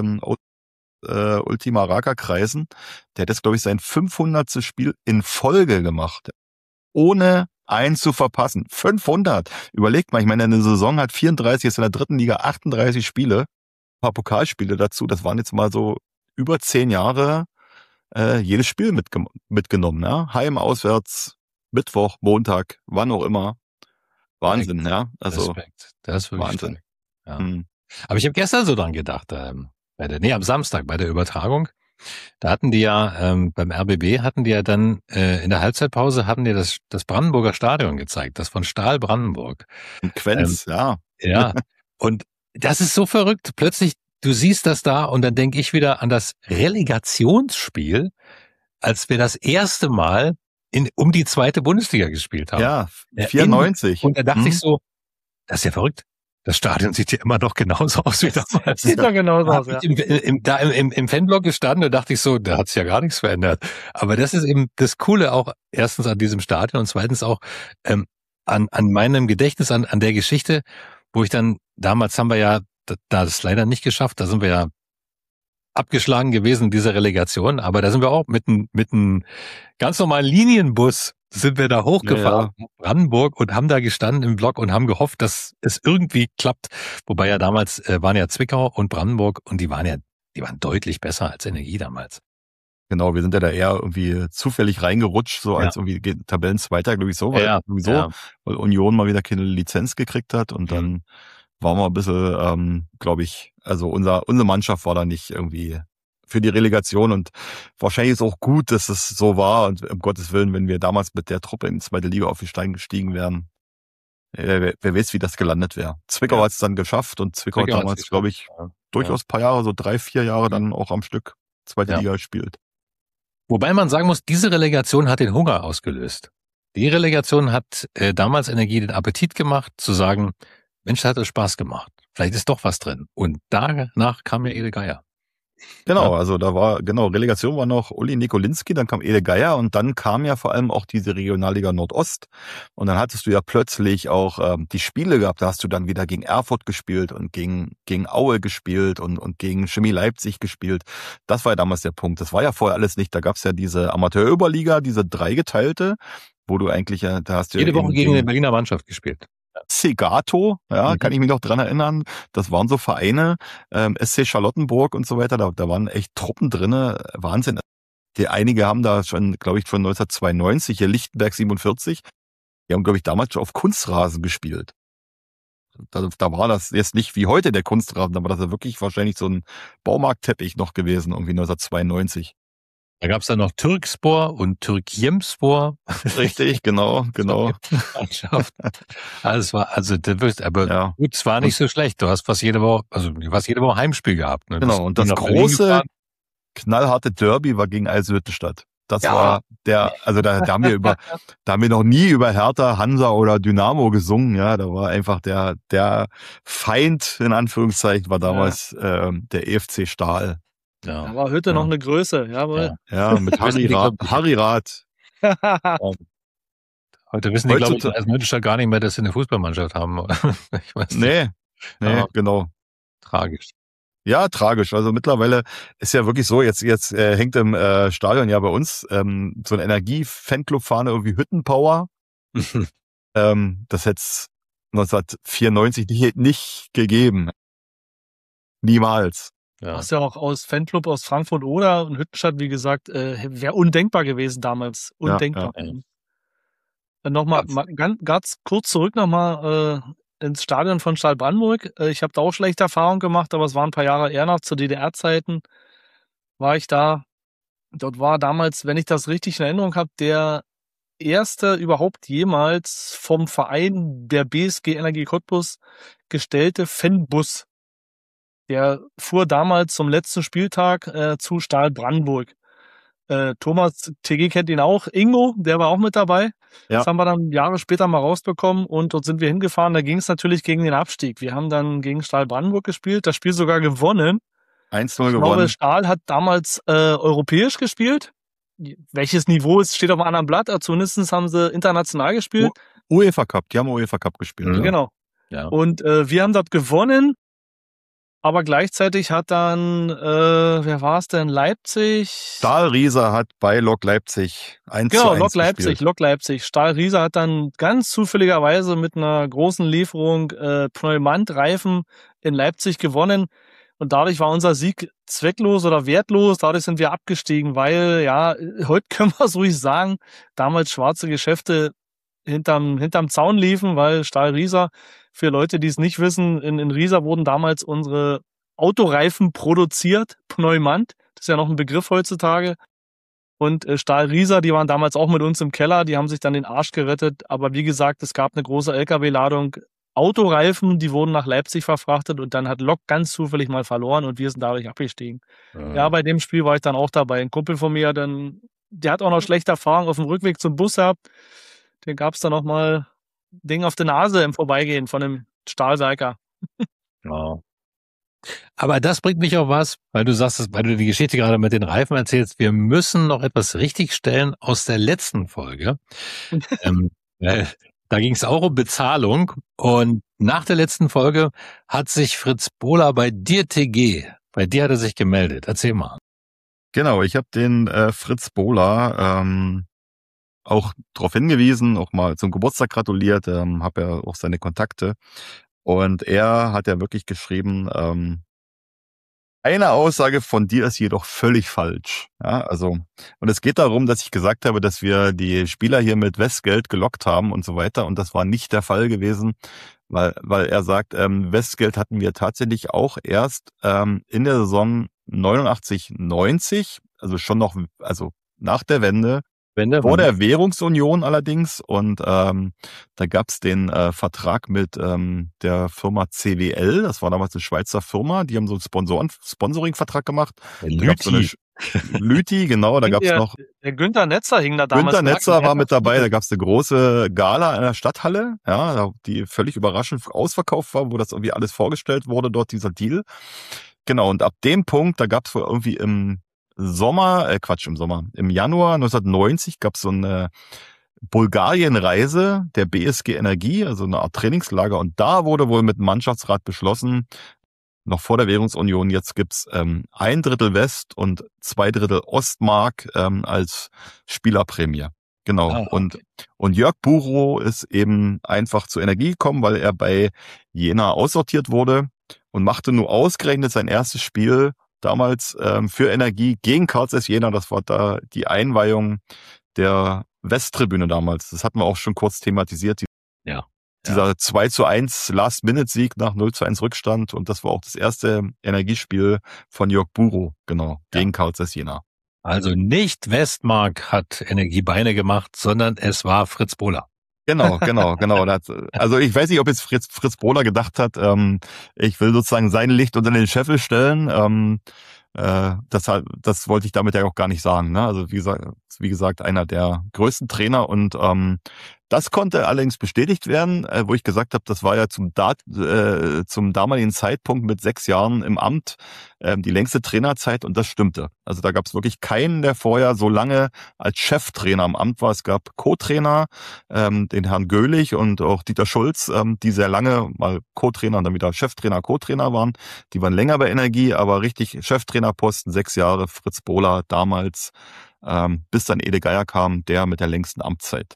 Ultima Raka Kreisen. Der hat jetzt, glaube ich, sein 500. Spiel in Folge gemacht. Ohne einen zu verpassen. 500! Überlegt mal, ich meine, eine Saison hat 34, ist in der 3. Liga 38 Spiele. Ein paar Pokalspiele dazu. Das waren jetzt mal so über 10 Jahre jedes Spiel mitgenommen, ja. Heim, auswärts, Mittwoch, Montag, wann auch immer. Wahnsinn, Respekt. ja. Also Respekt. Das ist wirklich Wahnsinn. stark. Ja. Aber ich habe gestern so dran gedacht, am Samstag bei der Übertragung, da hatten die ja beim RBB hatten die ja dann in der Halbzeitpause hatten die das Brandenburger Stadion gezeigt, das von Stahl Brandenburg. In Quenz, ja. Ja. Und das ist so verrückt. Plötzlich, du siehst das da und dann denke ich wieder an das Relegationsspiel, als wir das erste Mal um die 2. Bundesliga gespielt haben. Ja, 94. Und da dachte ich so, das ist ja verrückt. Das Stadion sieht ja immer noch genauso aus wie damals. Sieht ja genauso aus, ja. Im Fanblock gestanden, da dachte ich so, da hat sich ja gar nichts verändert. Aber das ist eben das Coole auch erstens an diesem Stadion und zweitens auch an meinem Gedächtnis, an der Geschichte, wo ich dann, damals haben wir ja das leider nicht geschafft, da sind wir ja abgeschlagen gewesen in dieser Relegation, aber da sind wir auch mit einem ganz normalen Linienbus sind wir da hochgefahren, nach Brandenburg, und haben da gestanden im Block und haben gehofft, dass es irgendwie klappt. Wobei ja damals waren ja Zwickau und Brandenburg und die waren deutlich besser als Energie damals. Genau, wir sind ja da eher irgendwie zufällig reingerutscht, so als irgendwie Tabellenzweiter, glaube ich, so, weil weil Union mal wieder keine Lizenz gekriegt hat und dann waren wir ein bisschen, glaube ich, also unsere Mannschaft war da nicht irgendwie für die Relegation und wahrscheinlich ist auch gut, dass es so war und um Gottes Willen, wenn wir damals mit der Truppe in die zweite Liga gestiegen wären, wer weiß, wie das gelandet wäre. Zwickau hat es dann geschafft und Zwickau hat damals, glaube ich, durchaus ein paar Jahre, so 3-4 Jahre dann auch am Stück zweite Liga gespielt. Wobei man sagen muss, diese Relegation hat den Hunger ausgelöst. Die Relegation hat damals Energie den Appetit gemacht, zu sagen, Mensch, hat es Spaß gemacht. Vielleicht ist doch was drin. Und danach kam ja Ede Geier. Genau, also Relegation war noch Uli Nikolinski, dann kam Ede Geier und dann kam ja vor allem auch diese Regionalliga Nordost. Und dann hattest du ja plötzlich auch die Spiele gehabt, da hast du dann wieder gegen Erfurt gespielt und gegen Aue gespielt und gegen Chemie Leipzig gespielt. Das war ja damals der Punkt. Das war ja vorher alles nicht. Da gab's ja diese Amateurüberliga, diese dreigeteilte, wo du eigentlich da hast du jede Woche gegen eine Berliner Mannschaft gespielt. Segato, kann ich mich noch dran erinnern. Das waren so Vereine, SC Charlottenburg und so weiter. Da waren echt Truppen drinne, Wahnsinn. Einige haben da schon, glaube ich, von 1992, hier Lichtenberg 47, die haben, glaube ich, damals schon auf Kunstrasen gespielt. Da war das jetzt nicht wie heute der Kunstrasen, da war das ja wirklich wahrscheinlich so ein Baumarktteppich noch gewesen, irgendwie 1992. Da gab's dann noch Türkspor und Türkjemspor. Richtig, genau. Aber gut, es war nicht so schlecht. Du hast fast jede Woche Heimspiel gehabt. Ne? Genau, und das große, knallharte Derby war gegen Eisenhüttenstadt. Das war da haben wir noch nie über Hertha, Hansa oder Dynamo gesungen, ja, da war einfach der Feind, in Anführungszeichen, war damals der EFC Stahl. Ja. Da war Hütte noch eine Größe, jawohl. Ja, mit Harry Rath. Heute wissen die, glaube ich, als Münster gar nicht mehr, dass sie eine Fußballmannschaft haben. Ich weiß nicht. Nee, genau. Tragisch. Ja, tragisch. Also mittlerweile ist ja wirklich so, jetzt hängt im Stadion ja bei uns so eine Energie-Fanclub-Fahne, irgendwie Hüttenpower. Das hätte es 1994 nicht gegeben. Niemals. Ja. Was ja auch aus Fanclub aus Frankfurt oder und Hüttenstadt, wie gesagt, wäre undenkbar gewesen damals. Undenkbar. Nochmal ganz kurz zurück nochmal ins Stadion von Stahl Brandenburg. Ich habe da auch schlechte Erfahrungen gemacht, aber es waren ein paar Jahre eher noch zu DDR-Zeiten. War ich da. Dort war damals, wenn ich das richtig in Erinnerung habe, der erste überhaupt jemals vom Verein der BSG Energie Cottbus gestellte Fanbus. Der fuhr damals zum letzten Spieltag zu Stahl Brandenburg. Thomas TG kennt ihn auch. Ingo, der war auch mit dabei. Ja. Das haben wir dann Jahre später mal rausbekommen und dort sind wir hingefahren. Da ging es natürlich gegen den Abstieg. Wir haben dann gegen Stahl Brandenburg gespielt, das Spiel sogar gewonnen. 1-0 gewonnen. Ich glaube, Stahl hat damals europäisch gespielt. Welches Niveau ist, steht auf einem anderen Blatt. Zumindest haben sie international gespielt. UEFA Cup, die haben UEFA Cup gespielt. Mhm. Genau. Ja. Und wir haben dort gewonnen. Aber gleichzeitig hat dann, wer war es denn? Leipzig? Stahl Riesa hat bei Lok Leipzig 1-1 Genau, gespielt. Lok Leipzig. Stahl Riesa hat dann ganz zufälligerweise mit einer großen Lieferung Pneumant-Reifen in Leipzig gewonnen. Und dadurch war unser Sieg zwecklos oder wertlos. Dadurch sind wir abgestiegen, weil, ja, heute können wir es ruhig sagen, damals schwarze Geschäfte hinterm Zaun liefen, weil Stahl Riesa, für Leute, die es nicht wissen, in Riesa wurden damals unsere Autoreifen produziert, Pneumant, das ist ja noch ein Begriff heutzutage. Und Stahl Riesa, die waren damals auch mit uns im Keller, die haben sich dann den Arsch gerettet. Aber wie gesagt, es gab eine große LKW-Ladung Autoreifen, die wurden nach Leipzig verfrachtet und dann hat Lok ganz zufällig mal verloren und wir sind dadurch abgestiegen. Ja, bei dem Spiel war ich dann auch dabei. Ein Kumpel von mir, der hat auch noch schlechte Erfahrungen auf dem Rückweg zum Bus gehabt. Den gab's dann noch mal Ding auf der Nase im Vorbeigehen von einem Stahlwerker. Wow. Aber das bringt mich auf was, weil du sagst, weil du die Geschichte gerade mit den Reifen erzählst. Wir müssen noch etwas richtigstellen aus der letzten Folge. Da ging es auch um Bezahlung. Und nach der letzten Folge hat sich Fritz Bohler bei dir bei dir hat er sich gemeldet. Erzähl mal. Genau, ich habe den Fritz Bohler auch darauf hingewiesen, auch mal zum Geburtstag gratuliert, habe ja auch seine Kontakte. Und er hat ja wirklich geschrieben, Eine Aussage von dir ist jedoch völlig falsch. Ja, also, und es geht darum, dass ich gesagt habe, dass wir die Spieler hier mit Westgeld gelockt haben und so weiter. Und das war nicht der Fall gewesen, weil er sagt, Westgeld hatten wir tatsächlich auch erst in der Saison 89, 90, also schon noch, also nach der Wende, vor der Währungsunion allerdings. Und da gab's den Vertrag mit der Firma CWL. Das war damals eine Schweizer Firma. Die haben so einen Sponsoring-Vertrag gemacht. Lüthi, genau. Da gab's noch. Der Günther Netzer hing da damals. Günther Netzer war mit dabei. Da gab's eine große Gala in der Stadthalle, ja, die völlig überraschend ausverkauft war, wo das irgendwie alles vorgestellt wurde, dort dieser Deal. Genau. Und ab dem Punkt, da gab's wohl irgendwie im Januar 1990 gab es so eine Bulgarien-Reise der BSG Energie, also eine Art Trainingslager. Und da wurde wohl mit dem Mannschaftsrat beschlossen, noch vor der Währungsunion, jetzt gibt's 1/3 West- und 2/3 Ostmark als Spielerprämie. Genau. Und Jörg Burow ist eben einfach zur Energie gekommen, weil er bei Jena aussortiert wurde und machte nur ausgerechnet sein erstes Spiel damals für Energie gegen Carl Zeiss Jena. Das war da die Einweihung der Westtribüne damals. Das hatten wir auch schon kurz thematisiert. Dieser 2:1 Last-Minute-Sieg nach 0:1 Rückstand. Und das war auch das erste Energiespiel von Jörg Burow, genau, gegen Carl Zeiss Jena. Also nicht Westmark hat Energiebeine gemacht, sondern es war Fritz Bohler. Genau. Also ich weiß nicht, ob jetzt Fritz Bohler gedacht hat, ich will sozusagen sein Licht unter den Scheffel stellen. Das wollte ich damit ja auch gar nicht sagen. Ne? Also wie gesagt, einer der größten Trainer und das konnte allerdings bestätigt werden, wo ich gesagt habe, das war ja zum damaligen Zeitpunkt mit 6 Jahren im Amt die längste Trainerzeit und das stimmte. Also da gab es wirklich keinen, der vorher so lange als Cheftrainer im Amt war. Es gab Co-Trainer, den Herrn Göhlich und auch Dieter Schulz, die sehr lange mal Co-Trainer und dann wieder Cheftrainer, Co-Trainer waren. Die waren länger bei Energie, aber richtig Cheftrainerposten, 6 Jahre, Fritz Bohler damals, bis dann Ede Geier kam, der mit der längsten Amtszeit.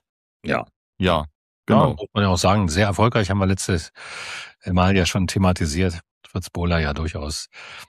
Ja, genau. Ja, muss man ja auch sagen, sehr erfolgreich, haben wir letztes Mal ja schon thematisiert. Fritz Bohler ja durchaus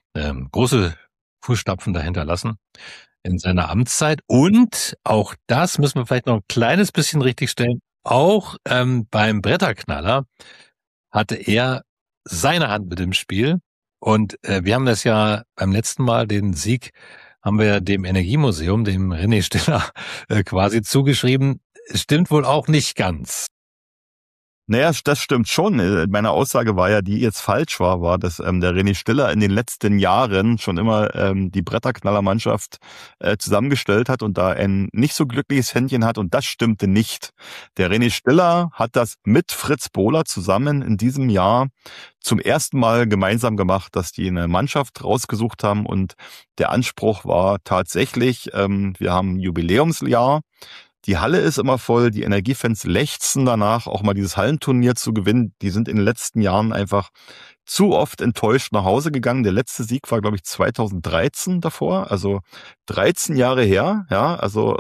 große Fußstapfen dahinter lassen in seiner Amtszeit. Und auch das müssen wir vielleicht noch ein kleines bisschen richtigstellen. Auch beim Bretterknaller hatte er seine Hand mit im Spiel. Und wir haben das ja beim letzten Mal, den Sieg, haben wir dem Energiemuseum, dem René Stiller, quasi zugeschrieben. Stimmt wohl auch nicht ganz. Naja, das stimmt schon. Meine Aussage war ja, die jetzt falsch war, dass der René Stiller in den letzten Jahren schon immer die Bretterknallermannschaft zusammengestellt hat und da ein nicht so glückliches Händchen hat und das stimmte nicht. Der René Stiller hat das mit Fritz Bohler zusammen in diesem Jahr zum ersten Mal gemeinsam gemacht, dass die eine Mannschaft rausgesucht haben und der Anspruch war tatsächlich, wir haben ein Jubiläumsjahr. Die Halle ist immer voll, die Energiefans lechzen danach, auch mal dieses Hallenturnier zu gewinnen. Die sind in den letzten Jahren einfach zu oft enttäuscht nach Hause gegangen. Der letzte Sieg war, glaube ich, 2013 davor, also 13 Jahre her. Ja, also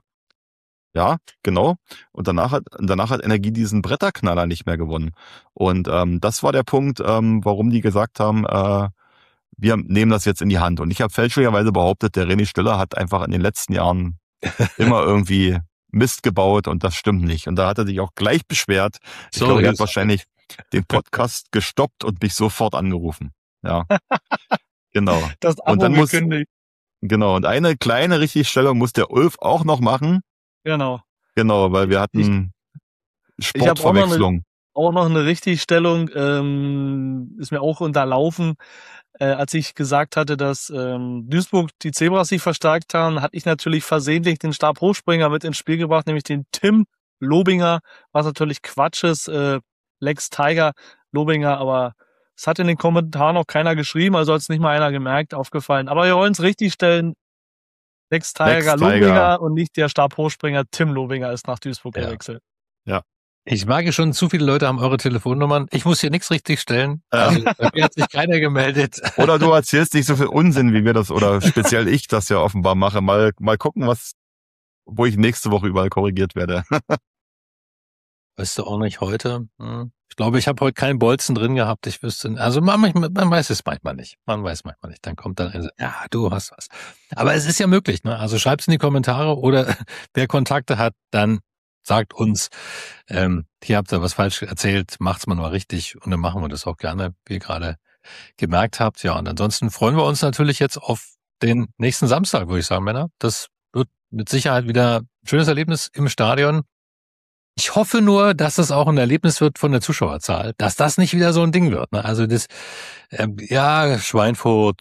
ja, genau. Und danach hat Energie diesen Bretterknaller nicht mehr gewonnen. Und das war der Punkt, warum die gesagt haben, wir nehmen das jetzt in die Hand. Und ich habe fälschlicherweise behauptet, der René Stiller hat einfach in den letzten Jahren immer irgendwie Mist gebaut und das stimmt nicht. Und da hat er sich auch gleich beschwert. Ich glaube, er hat wahrscheinlich den Podcast gestoppt und mich sofort angerufen. Ja, genau. Das Abo und dann gekündigt. Genau. Und eine kleine Richtigstellung muss der Ulf auch noch machen. Genau, weil wir hatten Sportverwechslung. Auch noch eine Richtigstellung, ist mir auch unterlaufen. Als ich gesagt hatte, dass Duisburg die Zebras sich verstärkt haben, hatte ich natürlich versehentlich den Stabhochspringer mit ins Spiel gebracht, nämlich den Tim Lobinger, was natürlich Quatsch ist, Lex Tiger Lobinger, aber es hat in den Kommentaren auch keiner geschrieben, also hat es nicht mal einer gemerkt, aufgefallen. Aber wir wollen es richtigstellen, Lex Tiger Lobinger und nicht der Stabhochspringer Tim Lobinger ist nach Duisburg gewechselt. Ja. Ich merke schon, zu viele Leute haben eure Telefonnummern. Ich muss hier nichts richtig stellen. Also, bei mir hat sich keiner gemeldet. Oder du erzählst nicht so viel Unsinn, wie wir das, oder speziell ich das ja offenbar mache. Mal gucken, wo ich nächste Woche überall korrigiert werde. Weißt du auch nicht heute? Ich glaube, ich habe heute keinen Bolzen drin gehabt. Ich wüsste, also man weiß es manchmal nicht. Man weiß manchmal nicht. Dann kommt dann ein, ja, du hast was. Aber es ist ja möglich, ne? Also schreibt's in die Kommentare oder wer Kontakte hat, dann sagt uns, hier habt ihr was falsch erzählt, macht's mal nur richtig und dann machen wir das auch gerne, wie ihr gerade gemerkt habt. Ja, und ansonsten freuen wir uns natürlich jetzt auf den nächsten Samstag, würde ich sagen, Männer. Das wird mit Sicherheit wieder ein schönes Erlebnis im Stadion. Ich hoffe nur, dass das auch ein Erlebnis wird von der Zuschauerzahl, dass das nicht wieder so ein Ding wird. Ne? Also das, ja, Schweinfurt,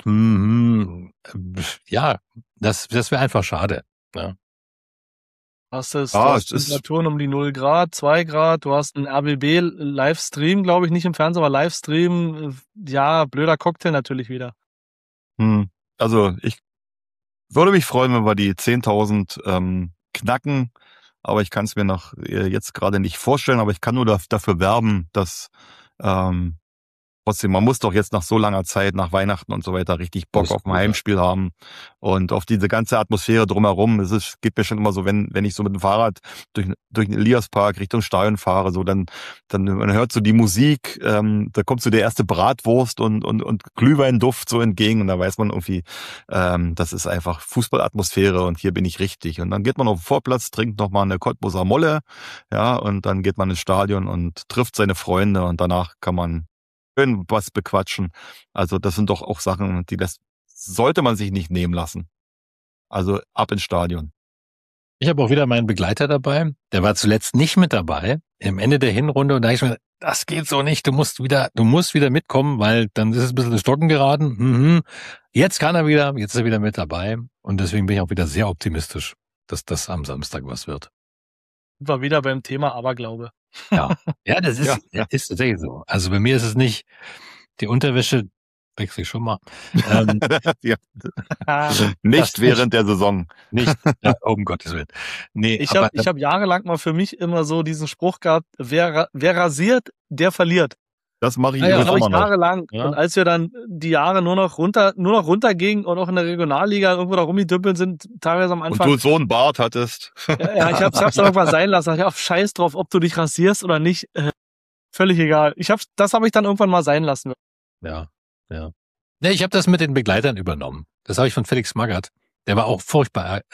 ja, das wäre einfach schade. Ne? Hast du Temperaturen um die 0 Grad, 2 Grad, du hast einen RBB-Livestream, glaube ich, nicht im Fernsehen, aber Livestream, ja, blöder Cocktail natürlich wieder. Also ich würde mich freuen, wenn wir die 10.000 knacken, aber ich kann es mir noch jetzt gerade nicht vorstellen, aber ich kann nur dafür werben, dass trotzdem, man muss doch jetzt nach so langer Zeit, nach Weihnachten und so weiter, richtig Bock auf ein Heimspiel haben und auf diese ganze Atmosphäre drumherum. Es geht mir schon immer so, wenn ich so mit dem Fahrrad durch den Eliaspark Richtung Stadion fahre, so dann man hört so die Musik, da kommt so der erste Bratwurst und Glühweinduft so entgegen und da weiß man irgendwie, das ist einfach Fußballatmosphäre und hier bin ich richtig. Und dann geht man auf den Vorplatz, trinkt nochmal eine Cottbuser Molle, ja, und dann geht man ins Stadion und trifft seine Freunde und danach kann man schön was bequatschen. Also das sind doch auch Sachen, das sollte man sich nicht nehmen lassen. Also ab ins Stadion. Ich habe auch wieder meinen Begleiter dabei. Der war zuletzt nicht mit dabei. Am Ende der Hinrunde und da habe ich mir gedacht, das geht so nicht. Du musst wieder mitkommen, weil dann ist es ein bisschen ins Stocken geraten. Jetzt kann er wieder, jetzt ist er wieder mit dabei. Und deswegen bin ich auch wieder sehr optimistisch, dass das am Samstag was wird. War wieder beim Thema Aberglaube. Ja, das ist, ist tatsächlich so. Also bei mir ist es nicht die Unterwäsche, wechsle ich schon mal. Nicht während der Saison. Nicht, um Gottes Willen. Nee, ich hab jahrelang mal für mich immer so diesen Spruch gehabt, wer rasiert, der verliert. Das mache ich immer noch. Jahrelang. Ja. Und als wir dann die Jahre nur noch runtergingen und auch in der Regionalliga irgendwo da rumgedümpelt sind, teilweise am Anfang. Und du so einen Bart hattest. Ja, ich hab's irgendwann sein lassen. Ich hab scheiß drauf, ob du dich rasierst oder nicht. Völlig egal. Das habe ich dann irgendwann mal sein lassen. Ja. Nee, ich habe das mit den Begleitern übernommen. Das habe ich von Felix Magath. Der war auch furchtbar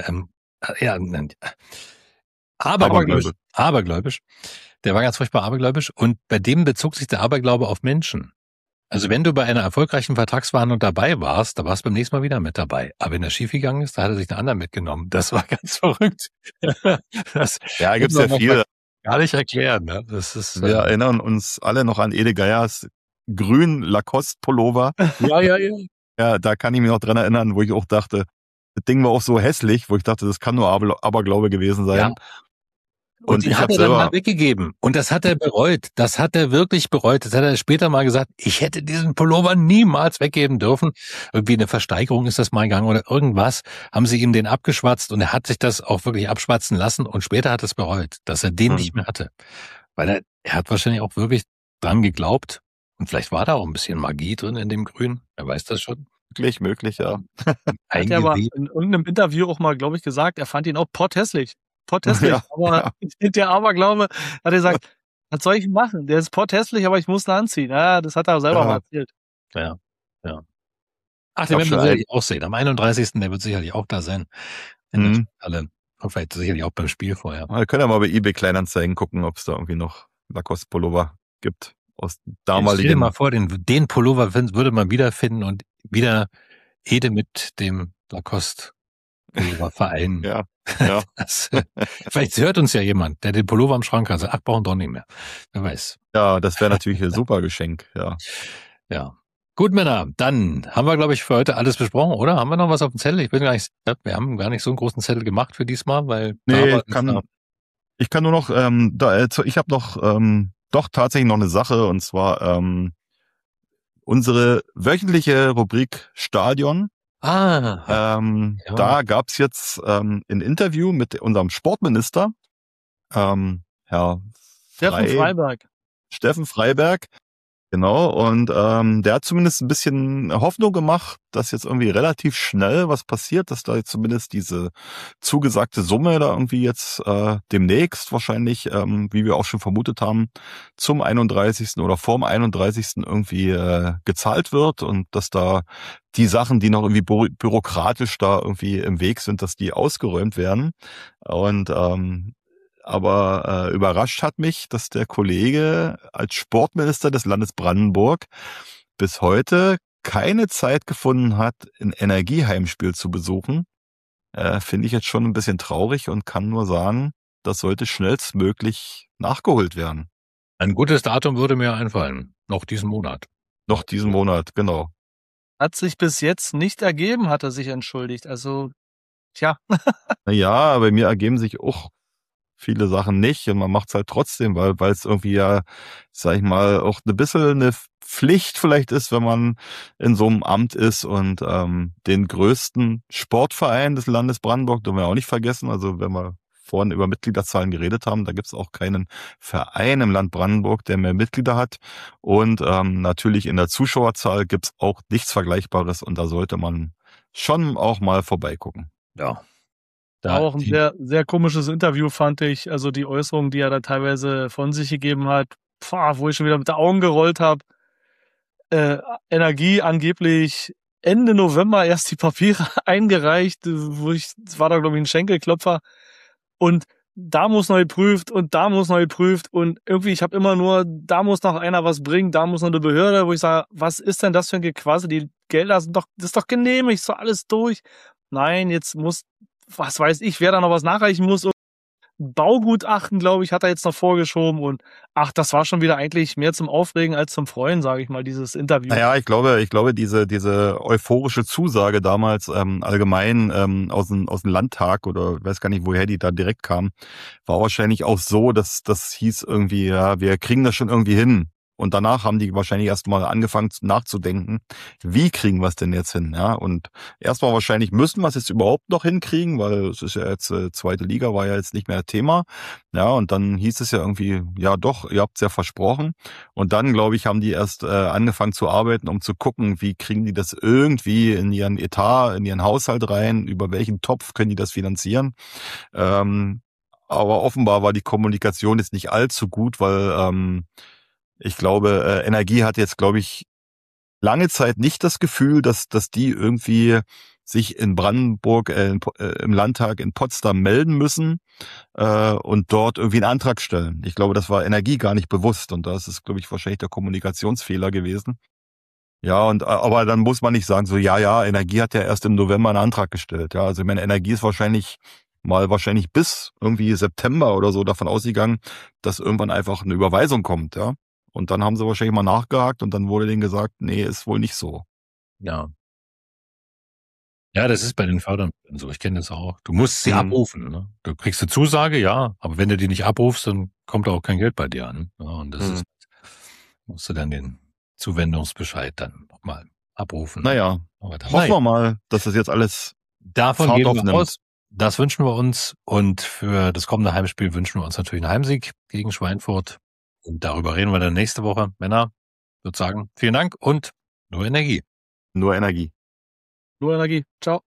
abergläubisch. Der war ganz furchtbar abergläubisch und bei dem bezog sich der Aberglaube auf Menschen. Also wenn du bei einer erfolgreichen Vertragsverhandlung dabei warst, da warst du beim nächsten Mal wieder mit dabei. Aber wenn er schief gegangen ist, da hat er sich einen anderen mitgenommen. Das war ganz verrückt. Ja, gibt's ja viel. Gar nicht erklären. Ne? Das ist, wir erinnern uns alle noch an Ede Geiers grün Lacoste-Pullover. Ja. Ja, da kann ich mich noch dran erinnern, wo ich auch dachte, das Ding war auch so hässlich, wo ich dachte, das kann nur Aberglaube gewesen sein. Ja. Und die hat er dann mal weggegeben. Und das hat er bereut. Das hat er wirklich bereut. Das hat er später mal gesagt, ich hätte diesen Pullover niemals weggeben dürfen. Irgendwie eine Versteigerung ist das mal gegangen oder irgendwas. Haben sie ihm den abgeschwatzt und er hat sich das auch wirklich abschwatzen lassen und später hat er es bereut, dass er den nicht mehr hatte. Weil er hat wahrscheinlich auch wirklich dran geglaubt. Und vielleicht war da auch ein bisschen Magie drin in dem Grün. Wer weiß das schon. Möglich, ja. Hat er aber in irgendeinem Interview auch mal, glaube ich, gesagt, er fand ihn auch potthässlich. Ja, aber der Aberglaube hat er gesagt, was soll ich machen? Der ist potthässlich, aber ich muss ihn anziehen. Ja, das hat er selber mal erzählt. Ja. Ach, den werden wir sicherlich auch sehen. Am 31. Der wird sicherlich auch da sein. Alle, vielleicht sicherlich auch beim Spiel vorher. Wir können ja mal bei eBay Kleinanzeigen gucken, ob es da irgendwie noch Lacoste-Pullover gibt. Aus damaligen. Stell dir mal vor, den Pullover würde man wiederfinden und wieder Ede mit dem Lacoste-Pullover vereinen. Ja. Vielleicht hört uns ja jemand, der den Pullover am Schrank hat. Ach, brauchen doch nicht mehr. Wer weiß. Ja, das wäre natürlich ein super Geschenk. Ja. Gut, Männer, dann haben wir, glaube ich, für heute alles besprochen, oder? Haben wir noch was auf dem Zettel? Wir haben gar nicht so einen großen Zettel gemacht für diesmal, weil... Nee, ich kann nur noch, ich habe noch doch tatsächlich noch eine Sache, und zwar unsere wöchentliche Rubrik Stadion. Da gab's jetzt ein Interview mit unserem Sportminister, Herr Steffen Freiberg. Genau, und der hat zumindest ein bisschen Hoffnung gemacht, dass jetzt irgendwie relativ schnell was passiert, dass da jetzt zumindest diese zugesagte Summe da irgendwie jetzt demnächst wahrscheinlich, wie wir auch schon vermutet haben, zum 31. oder vorm 31. irgendwie gezahlt wird und dass da die Sachen, die noch irgendwie bürokratisch da irgendwie im Weg sind, dass die ausgeräumt werden. Und aber überrascht hat mich, dass der Kollege als Sportminister des Landes Brandenburg bis heute keine Zeit gefunden hat, ein Energieheimspiel zu besuchen. Finde ich jetzt schon ein bisschen traurig und kann nur sagen, das sollte schnellstmöglich nachgeholt werden. Ein gutes Datum würde mir einfallen. Noch diesen Monat. Noch diesen Monat, genau. Hat sich bis jetzt nicht ergeben, hat er sich entschuldigt. Also, tja. Naja, bei mir ergeben sich auch viele Sachen nicht und man macht's halt trotzdem, weil es irgendwie ja, sag ich mal, auch ein bisschen eine Pflicht vielleicht ist, wenn man in so einem Amt ist und den größten Sportverein des Landes Brandenburg dürfen wir auch nicht vergessen. Also wenn wir vorhin über Mitgliederzahlen geredet haben, da gibt's auch keinen Verein im Land Brandenburg, der mehr Mitglieder hat. Und natürlich in der Zuschauerzahl gibt's auch nichts Vergleichbares und da sollte man schon auch mal vorbeigucken. Ja. Auch ein sehr, sehr komisches Interview fand ich. Also die Äußerungen, die er da teilweise von sich gegeben hat, wo ich schon wieder mit den Augen gerollt habe. Energie angeblich Ende November erst die Papiere eingereicht, das war da glaube ich ein Schenkelklopfer. Und da muss neu geprüft und da muss neu geprüft und irgendwie, ich habe immer nur, da muss noch einer was bringen, da muss noch eine Behörde, wo ich sage, was ist denn das für ein Gequassel? Die Gelder sind doch, das ist doch genehmigt, ist doch alles durch. Nein, jetzt muss, was weiß ich, wer da noch was nachreichen muss. Baugutachten, glaube ich, hat er jetzt noch vorgeschoben und das war schon wieder eigentlich mehr zum Aufregen als zum Freuen, sage ich mal, dieses Interview. Naja, ich glaube, diese euphorische Zusage damals allgemein aus dem Landtag oder weiß gar nicht, woher die da direkt kam, war wahrscheinlich auch so, dass das hieß irgendwie, ja, wir kriegen das schon irgendwie hin. Und danach haben die wahrscheinlich erstmal angefangen nachzudenken, wie kriegen wir es denn jetzt hin? Ja, und erstmal wahrscheinlich müssen wir es jetzt überhaupt noch hinkriegen, weil es ist ja jetzt zweite Liga war ja jetzt nicht mehr Thema. Ja, und dann hieß es ja irgendwie, ja doch, ihr habt es ja versprochen. Und dann, glaube ich, haben die erst angefangen zu arbeiten, um zu gucken, wie kriegen die das irgendwie in ihren Etat, in ihren Haushalt rein, über welchen Topf können die das finanzieren. Aber offenbar war die Kommunikation jetzt nicht allzu gut, weil ich glaube, Energie hat jetzt, glaube ich, lange Zeit nicht das Gefühl, dass die irgendwie sich in Brandenburg, im Landtag in Potsdam melden müssen und dort irgendwie einen Antrag stellen. Ich glaube, das war Energie gar nicht bewusst und das ist, glaube ich, wahrscheinlich der Kommunikationsfehler gewesen. Ja, aber dann muss man nicht sagen, so ja, Energie hat ja erst im November einen Antrag gestellt. Ja, also ich meine, Energie ist wahrscheinlich bis irgendwie September oder so davon ausgegangen, dass irgendwann einfach eine Überweisung kommt, ja. Und dann haben sie wahrscheinlich mal nachgehakt und dann wurde denen gesagt, nee, ist wohl nicht so. Ja. Ja, das ist bei den Fördermitteln so. Ich kenne das auch. Du musst sie abrufen. Ne? Du kriegst eine Zusage, ja, aber wenn du die nicht abrufst, dann kommt auch kein Geld bei dir an. Ja, und das ist, musst du dann den Zuwendungsbescheid dann nochmal abrufen. Naja, hoffen wir mal, dass das jetzt alles davon Fahrt gehen wir aus. Das wünschen wir uns und für das kommende Heimspiel wünschen wir uns natürlich einen Heimsieg gegen Schweinfurt. Und darüber reden wir dann nächste Woche. Männer, ich würde sagen, vielen Dank und nur Energie. Nur Energie. Nur Energie. Ciao.